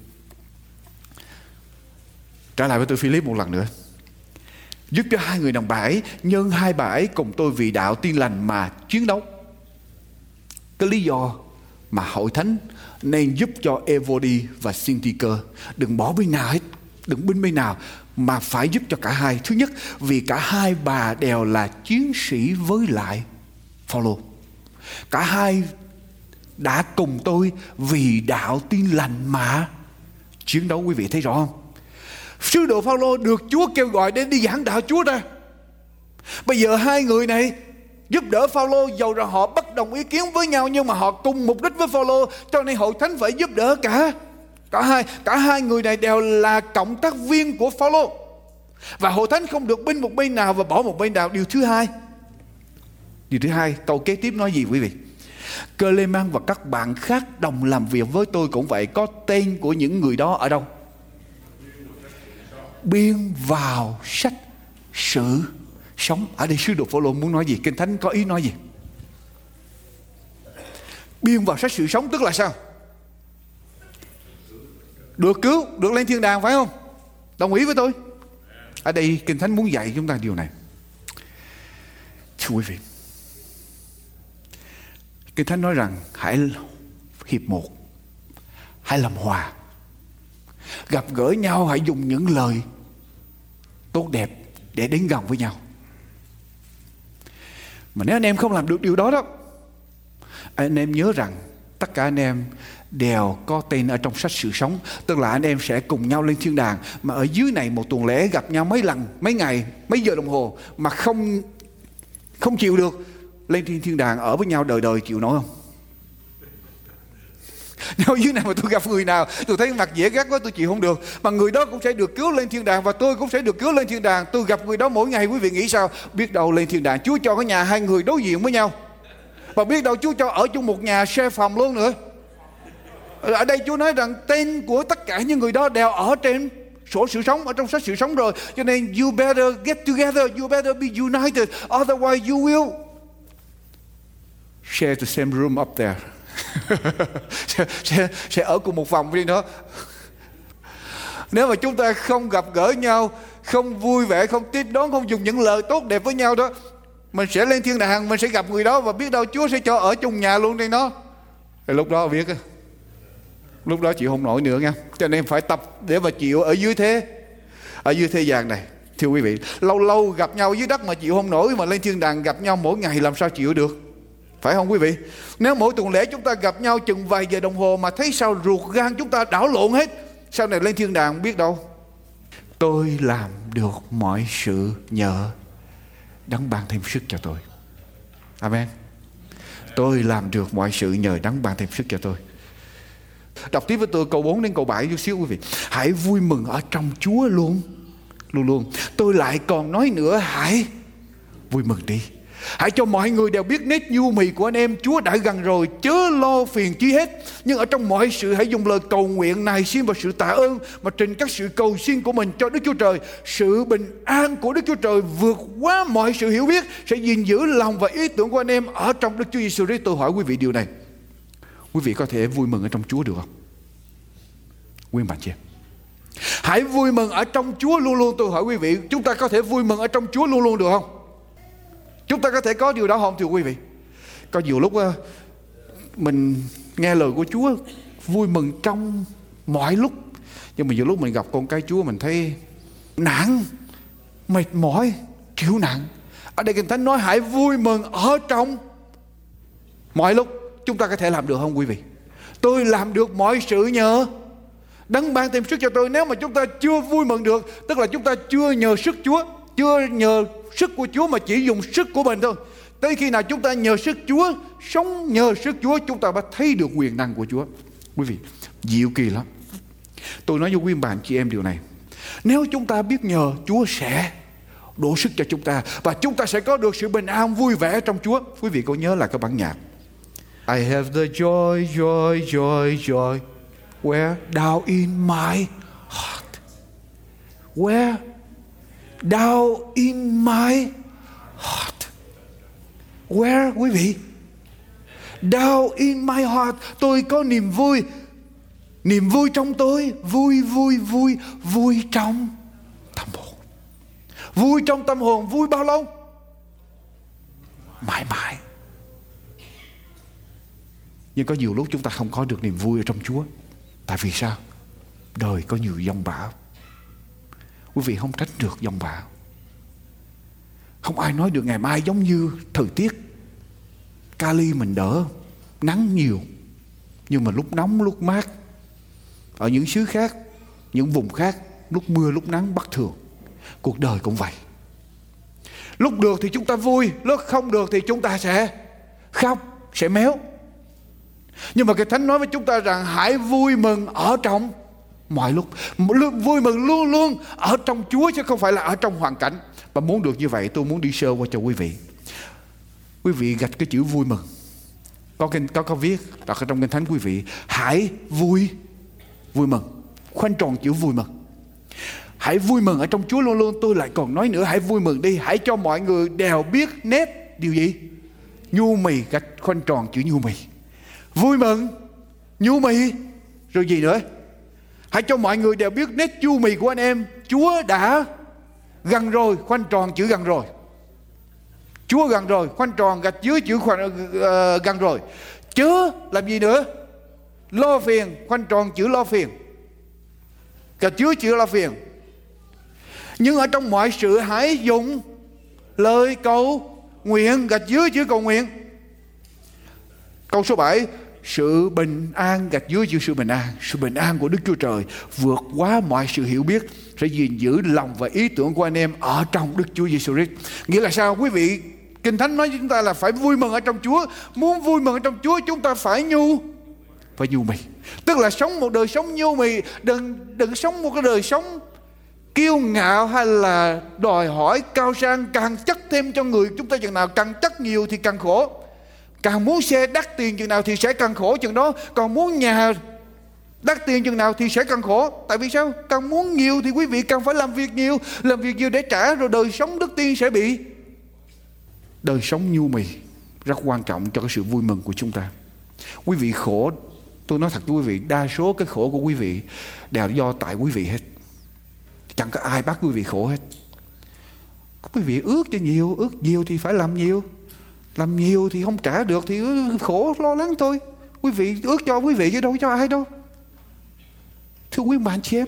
Trở lại với tôi Philip một lần nữa. Giúp cho hai người đồng bà ấy, nhân hai bà ấy cùng tôi vì đạo tin lành mà chiến đấu. Cái lý do mà hội thánh nên giúp cho Evody và Syntyche đừng bỏ bên nào hết, đừng bên bên nào, mà phải giúp cho cả hai. Thứ nhất, vì cả hai bà đều là chiến sĩ với lại Phaolô. Cả hai đã cùng tôi vì đạo tin lành mà chiến đấu. Quý vị thấy rõ không? Sứ đồ Phaolô được Chúa kêu gọi đến đi giảng đạo Chúa ra. Bây giờ hai người này giúp đỡ Phaolô, dầu rằng họ bất đồng ý kiến với nhau nhưng mà họ cùng mục đích với Phaolô, cho nên hội thánh phải giúp đỡ cả cả hai. Cả hai người này đều là cộng tác viên của Phaolô, và hội thánh không được bên một bên nào và bỏ một bên nào. Điều thứ hai, điều thứ hai, câu kế tiếp nói gì quý vị? Clemen và các bạn khác đồng làm việc với tôi cũng vậy. Có tên của những người đó ở đâu? Biên vào sách sử sống. Ở đây sứ đồ Phaolô muốn nói gì? Kinh Thánh có ý nói gì? Biên vào sách sự sống tức là sao? Được cứu, được lên thiên đàng, phải không? Đồng ý với tôi? Ở đây Kinh Thánh muốn dạy chúng ta điều này. Thưa quý vị, Kinh Thánh nói rằng hãy hiệp một, hãy làm hòa, gặp gỡ nhau, hãy dùng những lời tốt đẹp để đến gần với nhau. Mà nếu anh em không làm được điều đó đó, anh em nhớ rằng tất cả anh em đều có tên ở trong sách sự sống. Tức là anh em sẽ cùng nhau lên thiên đàng. Mà ở dưới này một tuần lễ gặp nhau mấy lần, mấy ngày, mấy giờ đồng hồ mà không không chịu được lên thiên thiên đàng ở với nhau đời đời, chịu nổi không? Nếu dưới này mà tôi gặp người nào tôi thấy mặt dễ ghét quá, tôi chịu không được, mà người đó cũng sẽ được cứu lên thiên đàng và tôi cũng sẽ được cứu lên thiên đàng. Tôi gặp người đó mỗi ngày, quý vị nghĩ sao? Biết đâu lên thiên đàng Chúa cho cái nhà hai người đối diện với nhau, và biết đâu Chúa cho ở chung một nhà share phòng luôn nữa. Ở đây Chúa nói rằng tên của tất cả những người đó đều ở trên sổ sự sống, ở trong sách sự sống rồi. Cho nên you better get together, you better be united, otherwise you will share the same room up there. sẽ, sẽ, sẽ ở cùng một phòng đi đó. Nếu mà chúng ta không gặp gỡ nhau, không vui vẻ, không tiếp đón, không dùng những lời tốt đẹp với nhau đó, mình sẽ lên thiên đàng, mình sẽ gặp người đó và biết đâu Chúa sẽ cho ở chung nhà luôn trên đó. Thì lúc đó biết, lúc đó chịu không nổi nữa nha. Cho nên phải tập để mà chịu ở dưới thế, ở dưới thế gian này. Thưa quý vị, lâu lâu gặp nhau dưới đất mà chịu không nổi, mà lên thiên đàng gặp nhau mỗi ngày làm sao chịu được? Phải không quý vị? Nếu mỗi tuần lễ chúng ta gặp nhau chừng vài giờ đồng hồ mà thấy sao ruột gan chúng ta đảo lộn hết, sau này lên thiên đàng biết đâu. Tôi làm được mọi sự nhờ Đấng ban thêm sức cho tôi. Amen. Tôi làm được mọi sự nhờ Đấng ban thêm sức cho tôi. Đọc tiếp với tôi câu bốn đến câu bảy chút xíu quý vị. Hãy vui mừng ở trong Chúa luôn, luôn luôn. Tôi lại còn nói nữa, hãy vui mừng đi. Hãy cho mọi người đều biết nét nhu mì của anh em Chúa đã gần rồi, chớ lo phiền chi hết. Nhưng ở trong mọi sự hãy dùng lời cầu nguyện, nài xin và sự tạ ơn mà trình các sự cầu xin của mình cho Đức Chúa Trời. Sự bình an của Đức Chúa Trời vượt quá mọi sự hiểu biết sẽ gìn giữ lòng và ý tưởng của anh em ở trong Đức Chúa Giêsu Christ. Tôi hỏi quý vị điều này, quý vị có thể vui mừng ở trong Chúa được không? Quý bạn chị em, hãy vui mừng ở trong Chúa luôn luôn. Tôi hỏi quý vị, chúng ta có thể vui mừng ở trong Chúa luôn luôn được không? Chúng ta có thể có điều đó không thưa quý vị? Có nhiều lúc mình nghe lời của Chúa vui mừng trong mọi lúc, nhưng mà nhiều lúc mình gặp con cái Chúa mình thấy nản, mệt mỏi, chịu nặng. Ở đây Kinh Thánh nói hãy vui mừng ở trong mọi lúc. Chúng ta có thể làm được không quý vị? Tôi làm được mọi sự nhờ Đấng ban thêm sức cho tôi. Nếu mà chúng ta chưa vui mừng được, tức là chúng ta chưa nhờ sức Chúa, chưa nhờ sức của Chúa mà chỉ dùng sức của mình thôi. Tới khi nào chúng ta nhờ sức Chúa, sống nhờ sức Chúa, chúng ta mới thấy được quyền năng của Chúa. Quý vị, diệu kỳ lắm. Tôi nói với quý bạn chị em điều này, nếu chúng ta biết nhờ, Chúa sẽ đổ sức cho chúng ta, và chúng ta sẽ có được sự bình an vui vẻ trong Chúa. Quý vị có nhớ là cái bản nhạc I have the joy, joy, joy, joy where down in my heart, where down in my heart, where quý vị, down in my heart, tôi có niềm vui, niềm vui trong tôi, vui vui vui vui trong tâm hồn. Vui trong tâm hồn, vui bao lâu? Mãi mãi. Nhưng có nhiều lúc chúng ta không có được niềm vui ở trong Chúa. Tại vì sao? Đời có nhiều giông bão. Quý vị không tránh được giông bão. Không ai nói được ngày mai giống như thời tiết Cali mình đỡ nắng nhiều, nhưng mà lúc nóng lúc mát. Ở những xứ khác, những vùng khác, lúc mưa lúc nắng bất thường. Cuộc đời cũng vậy. Lúc được thì chúng ta vui, lúc không được thì chúng ta sẽ khóc, sẽ méo. Nhưng mà Kinh Thánh nói với chúng ta rằng hãy vui mừng ở trong mọi lúc. Vui mừng luôn luôn ở trong Chúa, chứ không phải là ở trong hoàn cảnh. Và muốn được như vậy, tôi muốn đi sơ qua cho quý vị. Quý vị gạch cái chữ vui mừng. Có có, có, có viết đặt ở trong Kinh Thánh quý vị, hãy vui vui mừng, khoanh tròn chữ vui mừng. Hãy vui mừng ở trong Chúa luôn luôn. Tôi lại còn nói nữa, hãy vui mừng đi. Hãy cho mọi người đều biết nét điều gì? Nhu mì, gạch khoanh tròn chữ nhu mì. Vui mừng, nhu mì, rồi gì nữa? Hãy cho mọi người đều biết nét nhu mì của anh em. Chúa đã gần rồi, khoanh tròn chữ gần rồi. Chúa gần rồi, khoanh tròn gạch dưới chữ khoanh, uh, gần rồi. Chớ làm gì nữa? Lo phiền, khoanh tròn chữ lo phiền, gạch dưới chữ lo phiền. Nhưng ở trong mọi sự hãy dùng lời cầu nguyện, gạch dưới chữ cầu nguyện. Câu số bảy, sự bình an, gạch dưới chữ sự bình an. Sự bình an của Đức Chúa Trời vượt quá mọi sự hiểu biết sẽ gìn giữ lòng và ý tưởng của anh em ở trong Đức Chúa Giêsu Christ. Nghĩa là sao quý vị? Kinh Thánh nói với chúng ta là phải vui mừng ở trong Chúa. Muốn vui mừng ở trong Chúa, chúng ta phải nhu phải nhu mì. Tức là sống một đời sống nhu mì. Đừng, đừng sống một cái đời sống kiêu ngạo hay là đòi hỏi cao sang. Càng chất thêm cho người chúng ta chừng nào, càng chất nhiều thì càng khổ. Càng muốn xe đắt tiền chừng nào thì sẽ càng khổ chừng đó. Còn muốn nhà đắt tiền chừng nào thì sẽ càng khổ. Tại vì sao? Càng muốn nhiều thì quý vị càng phải làm việc nhiều. Làm việc nhiều để trả, rồi đời sống đức tin sẽ bị. Đời sống nhu mì rất quan trọng cho cái sự vui mừng của chúng ta. Quý vị khổ, tôi nói thật với quý vị, đa số cái khổ của quý vị đều do tại quý vị hết. Chẳng có ai bắt quý vị khổ hết. Quý vị ước cho nhiều, ước nhiều thì phải làm nhiều. Làm nhiều thì không trả được thì khổ lo lắng thôi. Quý vị ước cho quý vị chứ đâu cho ai đâu. Thưa quý bạn chị em,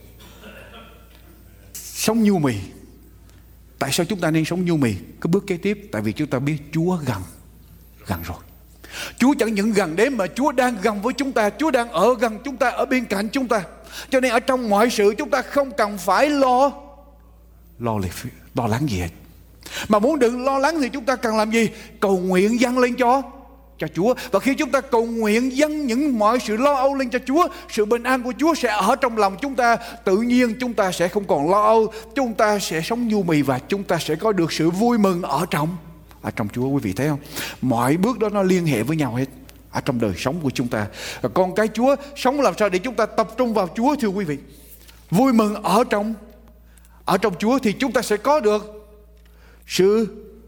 sống nhu mì. Tại sao chúng ta nên sống nhu mì? Cái bước kế tiếp, tại vì chúng ta biết Chúa gần, gần rồi. Chúa chẳng những gần đến mà Chúa đang gần với chúng ta. Chúa đang ở gần chúng ta, ở bên cạnh chúng ta. Cho nên ở trong mọi sự chúng ta không cần phải lo Lo, lo lắng gì hết. Mà muốn đừng lo lắng thì chúng ta cần làm gì? Cầu nguyện dâng lên cho cho Chúa. Và khi chúng ta cầu nguyện dâng những mọi sự lo âu lên cho Chúa, sự bình an của Chúa sẽ ở trong lòng chúng ta. Tự nhiên chúng ta sẽ không còn lo âu. Chúng ta sẽ sống nhu mì và chúng ta sẽ có được sự vui mừng ở trong ở trong Chúa. Quý vị thấy không? Mọi bước đó nó liên hệ với nhau hết ở trong đời sống của chúng ta. Và con cái Chúa sống làm sao để chúng ta tập trung vào Chúa, thưa quý vị? Vui mừng ở trong ở trong Chúa thì chúng ta sẽ có được sự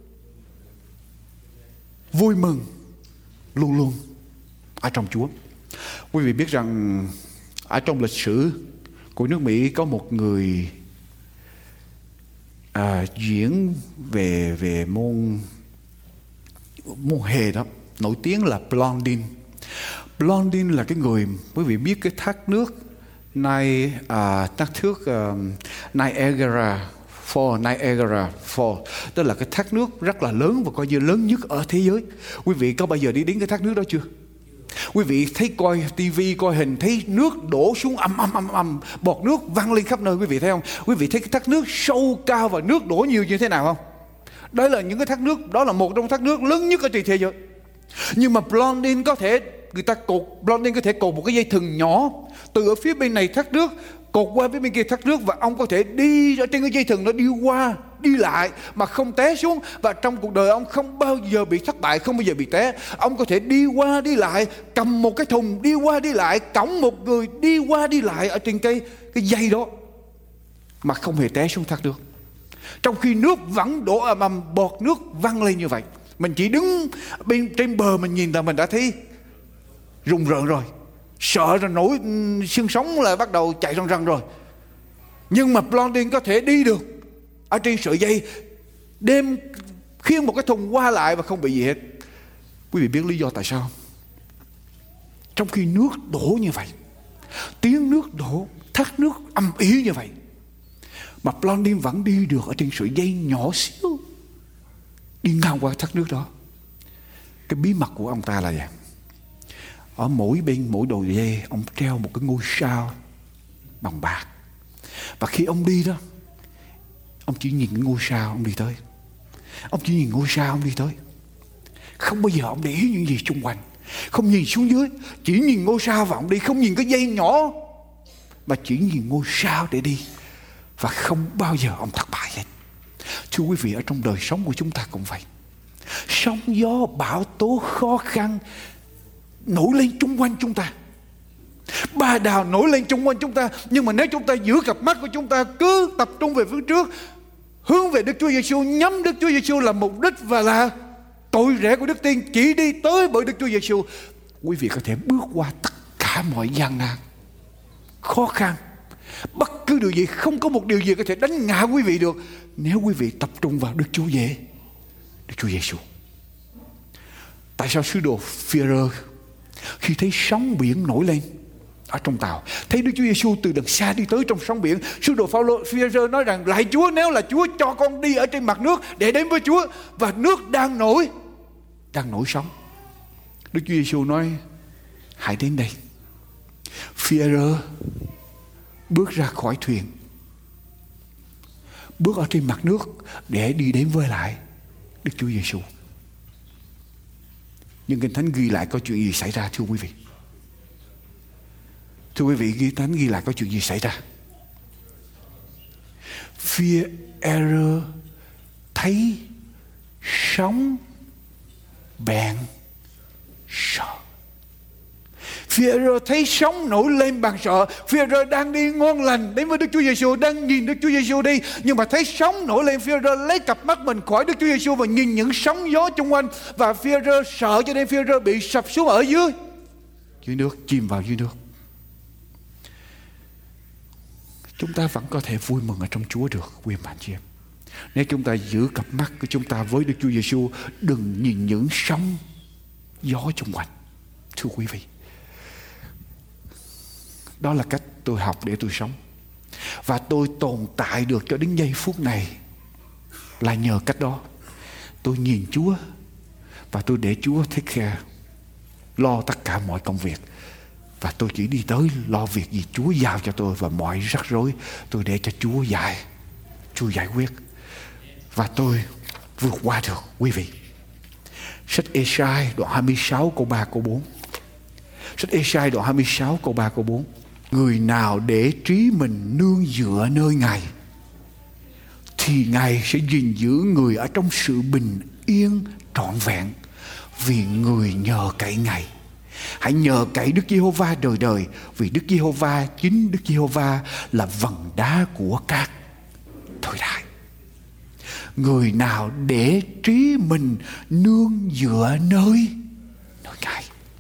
vui mừng luôn luôn ở trong Chúa. Quý vị biết rằng ở trong lịch sử của nước Mỹ có một người à, diễn về về môn môn hề đó nổi tiếng là Blondin. Blondin là cái người, quý vị biết cái thác nước Ni, à, thác nước uh, Niagara Fall, Niagara Fall, đó là cái thác nước rất là lớn và coi như lớn nhất ở thế giới. Quý vị có bao giờ đi đến cái thác nước đó chưa? Quý vị thấy coi tivi, coi hình, thấy nước đổ xuống ầm ầm ầm ầm, bọt nước văng lên khắp nơi, quý vị thấy không? Quý vị thấy cái thác nước sâu cao và nước đổ nhiều như thế nào không? Đó là những cái thác nước, đó là một trong thác nước lớn nhất ở trên thế giới. Nhưng mà Blondin có thể, người ta cột, Blondin có thể cột một cái dây thừng nhỏ từ ở phía bên này thác nước cột qua phía bên kia thác nước, và ông có thể đi ở trên cái dây thừng nó đi qua đi lại mà không té xuống. Và trong cuộc đời ông không bao giờ bị thất bại, không bao giờ bị té. Ông có thể đi qua đi lại, cầm một cái thùng đi qua đi lại, cõng một người đi qua đi lại ở trên cái cái dây đó mà không hề té xuống thác nước, trong khi nước vẫn đổ ầm ầm, bọt nước văng lên như vậy. Mình chỉ đứng bên trên bờ mình nhìn là mình đã thấy rùng rợn rồi, sợ rồi, nổi xương sống là bắt đầu chạy rần rần rồi. Nhưng mà Blondin có thể đi được ở trên sợi dây, đem khiêng một cái thùng qua lại và không bị gì hết. Quý vị biết lý do tại sao không? Trong khi nước đổ như vậy, tiếng nước đổ, thác nước ầm ĩ như vậy, mà Blondin vẫn đi được ở trên sợi dây nhỏ xíu, đi ngang qua thác nước đó. Cái bí mật của ông ta là vậy: ở mỗi bên mỗi đầu dây ông treo một cái ngôi sao bằng bạc, và khi ông đi đó, ông chỉ nhìn cái ngôi sao ông đi tới. Ông chỉ nhìn ngôi sao ông đi tới, không bao giờ ông để ý những gì xung quanh, không nhìn xuống dưới, chỉ nhìn ngôi sao và ông đi, không nhìn cái dây nhỏ mà chỉ nhìn ngôi sao để đi, và không bao giờ ông thất bại hết. Thưa quý vị, ở trong đời sống của chúng ta cũng vậy. Sóng gió bão tố khó khăn nổi lên chung quanh chúng ta, ba đào nổi lên chung quanh chúng ta, nhưng mà nếu chúng ta giữ cặp mắt của chúng ta cứ tập trung về phía trước, hướng về Đức Chúa Giêsu, nhắm Đức Chúa Giêsu là mục đích và là tội rẻ của đức tin, chỉ đi tới bởi Đức Chúa Giêsu, quý vị có thể bước qua tất cả mọi gian nan, khó khăn, bất cứ điều gì, không có một điều gì có thể đánh ngã quý vị được nếu quý vị tập trung vào Đức Chúa Giê, Đức Chúa Giêsu. Tại sao sứ đồ Phi-e-rơ khi thấy sóng biển nổi lên ở trong tàu, thấy Đức Chúa Giêsu từ đằng xa đi tới trong sóng biển, sứ đồ Phaolô Phi-e-rơ nói rằng: lạy Chúa, nếu là Chúa cho con đi ở trên mặt nước để đến với Chúa. Và nước đang nổi, đang nổi sóng. Đức Chúa Giêsu nói: hãy đến đây. Phi-e-rơ bước ra khỏi thuyền, bước ở trên mặt nước để đi đến với lại Đức Chúa Giêsu. Nhưng Kinh Thánh ghi lại có chuyện gì xảy ra, thưa quý vị? Thưa quý vị, Kinh Thánh ghi lại có chuyện gì xảy ra? Phi-e-rơ thấy sóng bèn sợ. Phi-e-rơ thấy sóng nổi lên bằng sợ. Phi-e-rơ đang đi ngon lành đến với Đức Chúa Giêsu, đang nhìn Đức Chúa Giêsu đi, nhưng mà thấy sóng nổi lên, Phi-e-rơ lấy cặp mắt mình khỏi Đức Chúa Giêsu và nhìn những sóng gió xung quanh, và Phi-e-rơ sợ cho nên Phi-e-rơ bị sập xuống ở dưới dưới nước, chìm vào dưới nước. Chúng ta vẫn có thể vui mừng ở trong Chúa được, quý bạn chị em, nếu chúng ta giữ cặp mắt của chúng ta với Đức Chúa Giêsu, đừng nhìn những sóng gió xung quanh. Thưa quý vị, đó là cách tôi học để tôi sống, và tôi tồn tại được cho đến giây phút này là nhờ cách đó. Tôi nhìn Chúa và tôi để Chúa take care, lo tất cả mọi công việc, và tôi chỉ đi tới lo việc gì Chúa giao cho tôi, và mọi rắc rối tôi để cho Chúa giải Chúa giải quyết, và tôi vượt qua được. Quý vị, sách Ê-sai đoạn hai mươi sáu câu ba câu bốn. Sách Ê-sai đoạn hai mươi sáu câu ba câu bốn. Người nào để trí mình nương dựa nơi Ngài thì Ngài sẽ gìn giữ người ở trong sự bình yên trọn vẹn vì người nhờ cậy Ngài. Hãy nhờ cậy Đức Giê-hô-va đời đời, vì Đức Giê-hô-va, chính Đức Giê-hô-va là vầng đá của các thời đại. Người nào để trí mình nương dựa nơi nơi Ngài.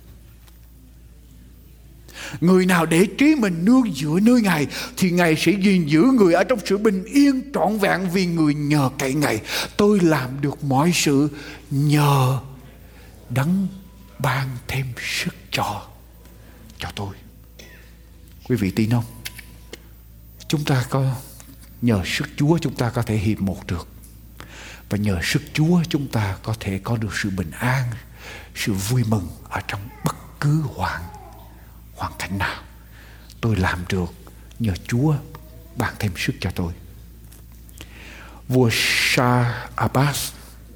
Người nào để trí mình nương dựa nơi Ngài thì Ngài sẽ gìn giữ người ở trong sự bình yên trọn vẹn vì người nhờ cậy Ngài. Tôi làm được mọi sự nhờ Đấng ban thêm sức cho cho tôi. Quý vị tin không? Chúng ta có nhờ sức Chúa chúng ta có thể hiệp một được. Và nhờ sức Chúa chúng ta có thể có được sự bình an, sự vui mừng ở trong bất cứ hoàn hoàn cảnh nào. Tôi làm được nhờ Chúa ban thêm sức cho tôi. Vua Shah Abbas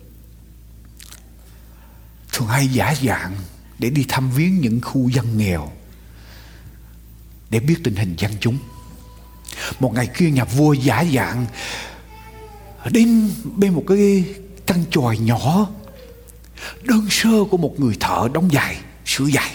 thường hay giả dạng để đi thăm viếng những khu dân nghèo để biết tình hình dân chúng. Một ngày kia nhà vua giả dạng đến bên một cái căn chòi nhỏ đơn sơ của một người thợ đóng giày, sửa giày.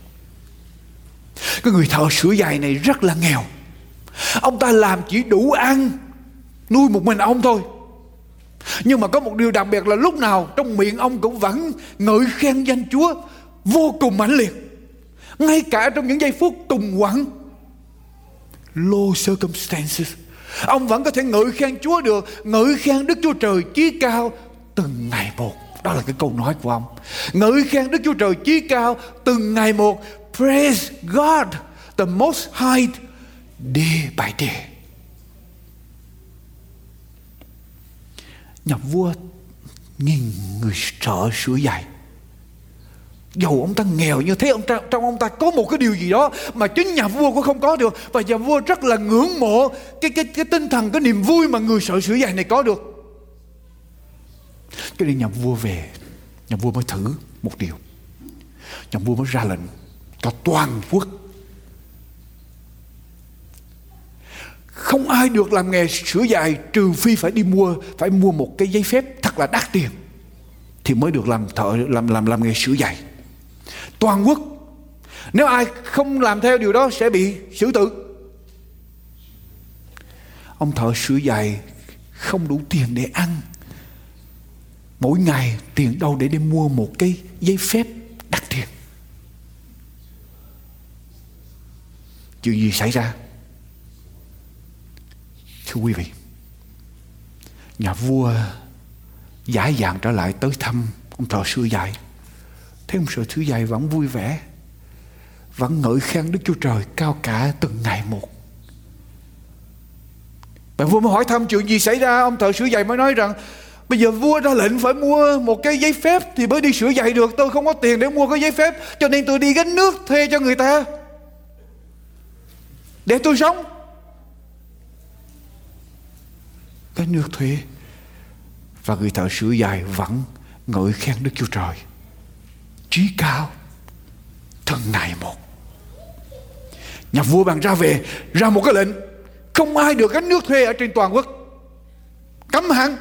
Cái người thợ sửa giày này rất là nghèo. Ông ta làm chỉ đủ ăn nuôi một mình ông thôi. Nhưng mà có một điều đặc biệt là lúc nào trong miệng ông cũng vẫn ngợi khen danh Chúa vô cùng mãnh liệt. Ngay cả trong những giây phút tùng quẫn, low circumstances, ông vẫn có thể ngợi khen Chúa được, ngợi khen Đức Chúa Trời chí cao từng ngày một. Đó là cái câu nói của ông. Ngợi khen Đức Chúa Trời chí cao từng ngày một. Praise God the Most High day by day. Nhà vua nhìn người thợ sửa giày. Dầu ông ta nghèo như thế, ông ta, trong ông ta có một cái điều gì đó mà chính nhà vua cũng không có được. Và nhà vua rất là ngưỡng mộ cái, cái, cái tinh thần, cái niềm vui mà người thợ sửa giày này có được. Cho nên nhà vua về, nhà vua mới thử một điều. Nhà vua mới ra lệnh cho toàn quốc không ai được làm nghề sửa giày trừ phi phải đi mua, phải mua một cái giấy phép thật là đắt tiền thì mới được làm thợ làm làm làm nghề sửa giày. Toàn quốc, nếu ai không làm theo điều đó sẽ bị xử tử. Ông thợ sửa giày không đủ tiền để ăn, mỗi ngày tiền đâu để đi mua một cái giấy phép đắt tiền. Chuyện gì xảy ra? Thưa quý vị, nhà vua giả dạng trở lại tới thăm ông thợ sửa giày. Thấy ông thợ sửa giày vẫn vui vẻ, vẫn ngợi khen Đức Chúa Trời cao cả từng ngày một. Bà vua mới hỏi thăm chuyện gì xảy ra. Ông thợ sửa giày mới nói rằng bây giờ vua ra lệnh phải mua một cái giấy phép thì mới đi sửa giày được. Tôi không có tiền để mua cái giấy phép, cho nên tôi đi gánh nước thuê cho người ta để tôi sống. Gánh nước thuê. Và người thợ sửa giày vẫn ngợi khen Đức Chúa Trời chí cao từng ngày một. Nhà vua bàn ra về ra một cái lệnh không ai được gánh nước thuê ở trên toàn quốc, cấm hẳn.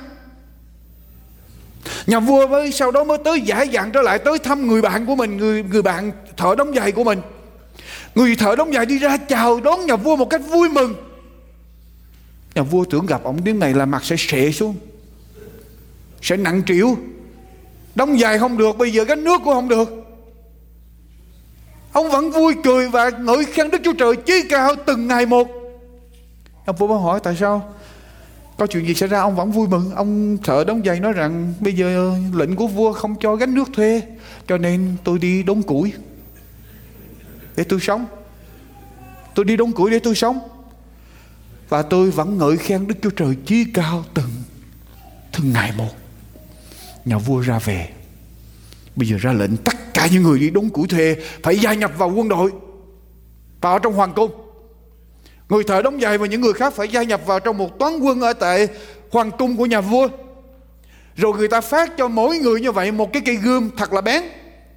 Nhà vua với sau đó mới tới giả dạng trở lại tới thăm người bạn của mình, người người bạn thợ đóng giày của mình. Người thợ đóng giày đi ra chào đón nhà vua một cách vui mừng. Nhà vua tưởng gặp ông đến này là mặt sẽ xệ xuống, sẽ nặng trĩu. Đóng giày không được, bây giờ gánh nước cũng không được. Ông vẫn vui cười và ngợi khen Đức Chúa Trời chí cao từng ngày một. Ông vua mới hỏi tại sao, có chuyện gì xảy ra? Ông vẫn vui mừng. Ông thợ đóng giày nói rằng bây giờ lệnh của vua không cho gánh nước thuê, cho nên tôi đi đốn củi để tôi sống. Tôi đi đốn củi để tôi sống. Và tôi vẫn ngợi khen Đức Chúa Trời chí cao từng từng ngày một. Nhà vua ra về, bây giờ ra lệnh tất cả những người đi đốn củi thuê phải gia nhập vào quân đội, vào trong hoàng cung. Người thợ đóng giày và những người khác phải gia nhập vào trong một toán quân ở tại hoàng cung của nhà vua. Rồi người ta phát cho mỗi người như vậy một cái cây gươm thật là bén.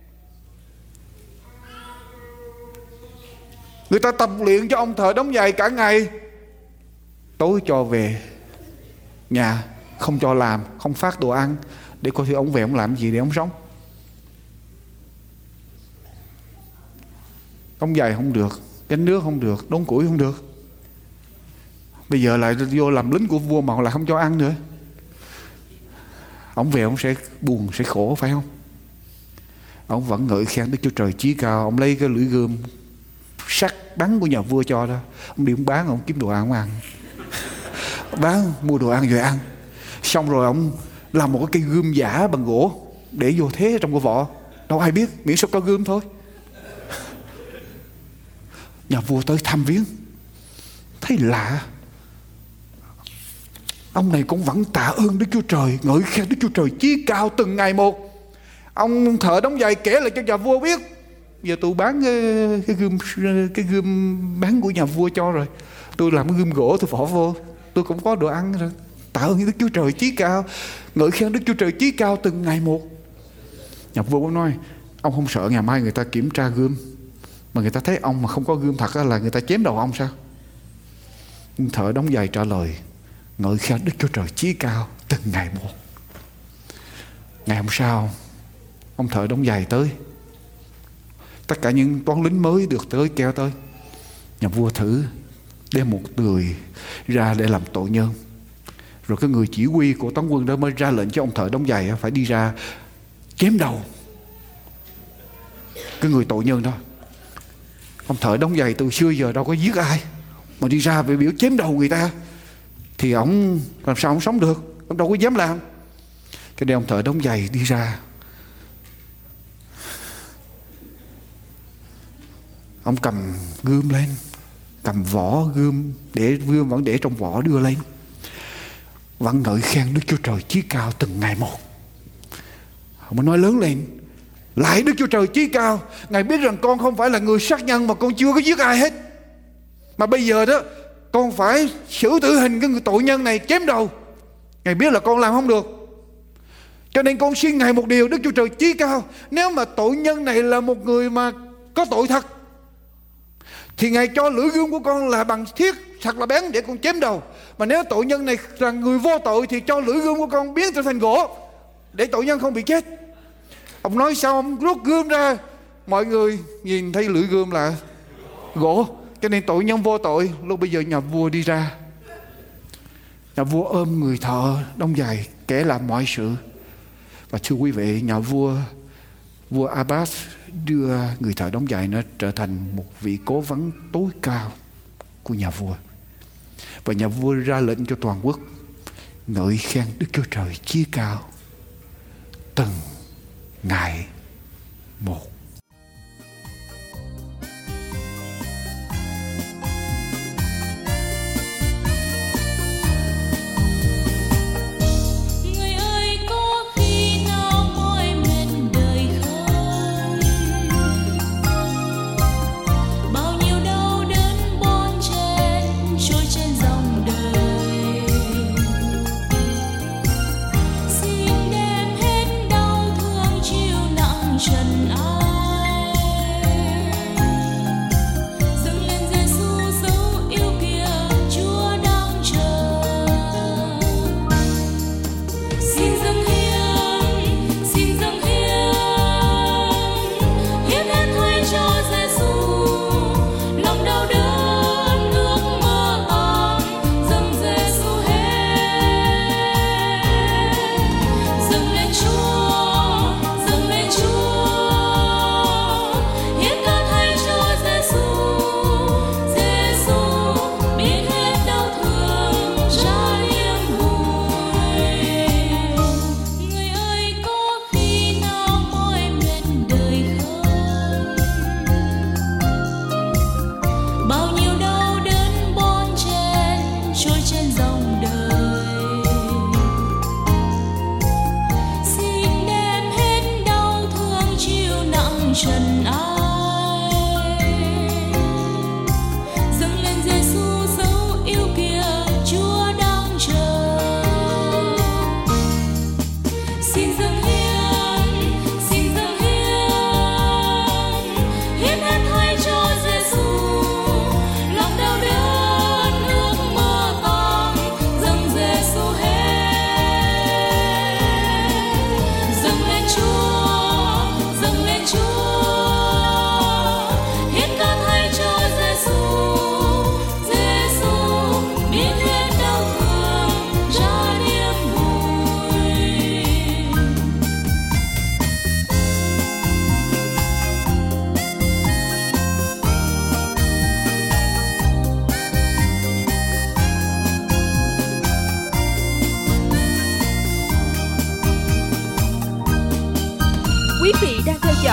Người ta tập luyện cho ông thợ đóng giày cả ngày. Tối cho về nhà, không cho làm, không phát đồ ăn, để coi thử ông về ông làm gì để ông sống. Đóng giày không được, gánh nước không được, đốn củi không được. Bây giờ lại vô làm lính của vua mà lại không cho ăn nữa. Ông về ông sẽ buồn, sẽ khổ phải không? Ông vẫn ngợi khen Đức Chúa Trời chí cao. Ông lấy cái lưỡi gươm sắt bắn của nhà vua cho đó. Ông đi ông bán, ông kiếm đồ ăn ông ăn. Bán mua đồ ăn rồi ăn. Xong rồi ông làm một cái cây gươm giả bằng gỗ để vô thế trong cái vỏ. Đâu ai biết, miễn sao có gươm thôi. Nhà vua tới thăm viếng, thấy lạ, ông này cũng vẫn tạ ơn Đức Chúa Trời, ngợi khen Đức Chúa Trời chí cao từng ngày một. Ông thợ đóng giày kể lại cho nhà vua biết, giờ tôi bán cái, cái gươm cái gươm bán của nhà vua cho rồi, tôi làm cái gươm gỗ tôi bỏ vô, tôi cũng có đồ ăn rồi. Tạ ơn Đức Chúa Trời chí cao, ngợi khen Đức Chúa Trời chí cao từng ngày một. Nhà vua cũng nói, ông không sợ ngày mai người ta kiểm tra gươm mà người ta thấy ông mà không có gươm thật là người ta chém đầu ông sao? Nhưng thợ đóng giày trả lời, ngợi khen Đức Chúa Trời chí cao từng ngày một. Ngày hôm sau, ông thợ đóng giày tới, tất cả những toán lính mới được tới kéo tới. Nhà vua thử đem một người ra để làm tội nhân. Rồi cái người chỉ huy của toán quân đó mới ra lệnh cho ông thợ đóng giày phải đi ra chém đầu cái người tội nhân đó. Ông thợ đóng giày từ xưa giờ đâu có giết ai, mà đi ra về biểu chém đầu người ta thì ông làm sao ông sống được, ông đâu có dám làm. Cái đây ông thợ đóng giày đi ra, ông cầm gươm lên, cầm vỏ gươm, để gươm vẫn để trong vỏ đưa lên, vẫn ngợi khen Đức Chúa Trời chí cao từng ngày một. Ông mới nói lớn lên, lại Đức Chúa Trời chí cao, Ngài biết rằng con không phải là người sát nhân mà con chưa có giết ai hết, mà bây giờ đó con phải xử tử hình cái người tội nhân này, chém đầu. Ngài biết là con làm không được, cho nên con xin Ngài một điều, Đức Chúa Trời chí cao, nếu mà tội nhân này là một người mà có tội thật thì Ngài cho lưỡi gươm của con là bằng thiết thật là bén để con chém đầu. Mà nếu tội nhân này là người vô tội thì cho lưỡi gươm của con biến trở thành gỗ để tội nhân không bị chết. Ông nói sao ông rút gươm ra, mọi người nhìn thấy lưỡi gươm là gỗ, cho nên tội nhân vô tội. Lúc bây giờ nhà vua đi ra, nhà vua ôm người thợ đóng giày kể lại mọi sự. Và thưa quý vị, nhà vua vua Abbas đưa người thợ đóng giày nó trở thành một vị cố vấn tối cao của nhà vua. Và nhà vua ra lệnh cho toàn quốc ngợi khen Đức Chúa Trời chí cao từng ngày một.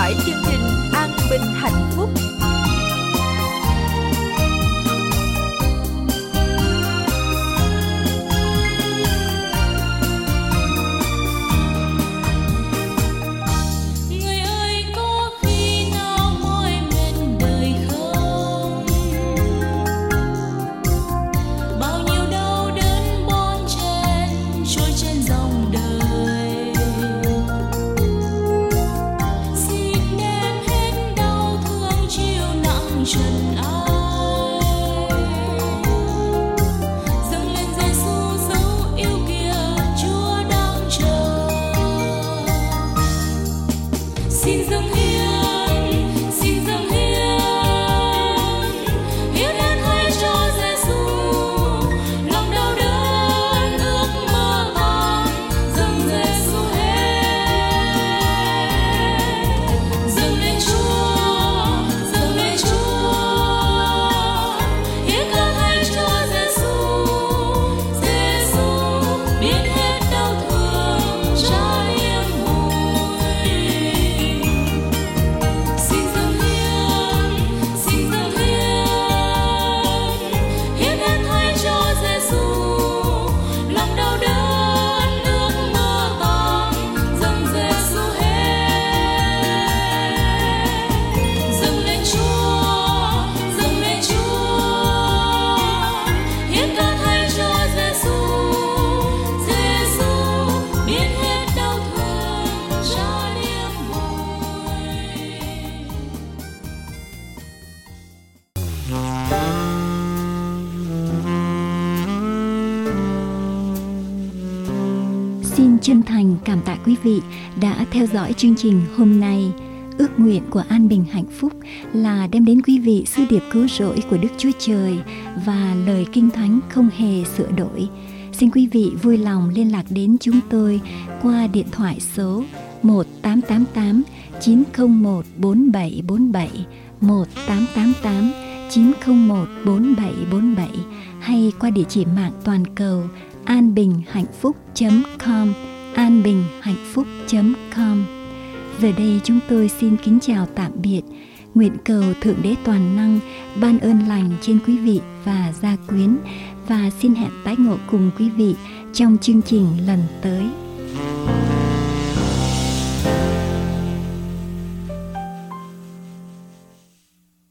dõi chương trình An Bình Hạnh Phúc. Chân thành cảm tạ quý vị đã theo dõi chương trình hôm nay. Ước nguyện của An Bình Hạnh Phúc là đem đến quý vị sứ điệp cứu rỗi của Đức Chúa Trời và lời Kinh Thánh không hề sửa đổi. Xin quý vị vui lòng liên lạc đến chúng tôi qua điện thoại số một tám tám tám chín không một bốn bảy bốn bảy, một tám tám tám chín không một bốn bảy bốn bảy hay qua địa chỉ mạng toàn cầu an bình hạnh phúc chấm com, an bình hạnh phúc chấm com. Giờ đây chúng tôi xin kính chào tạm biệt. Nguyện cầu Thượng Đế Toàn Năng ban ơn lành trên quý vị và gia quyến, và xin hẹn tái ngộ cùng quý vị trong chương trình lần tới.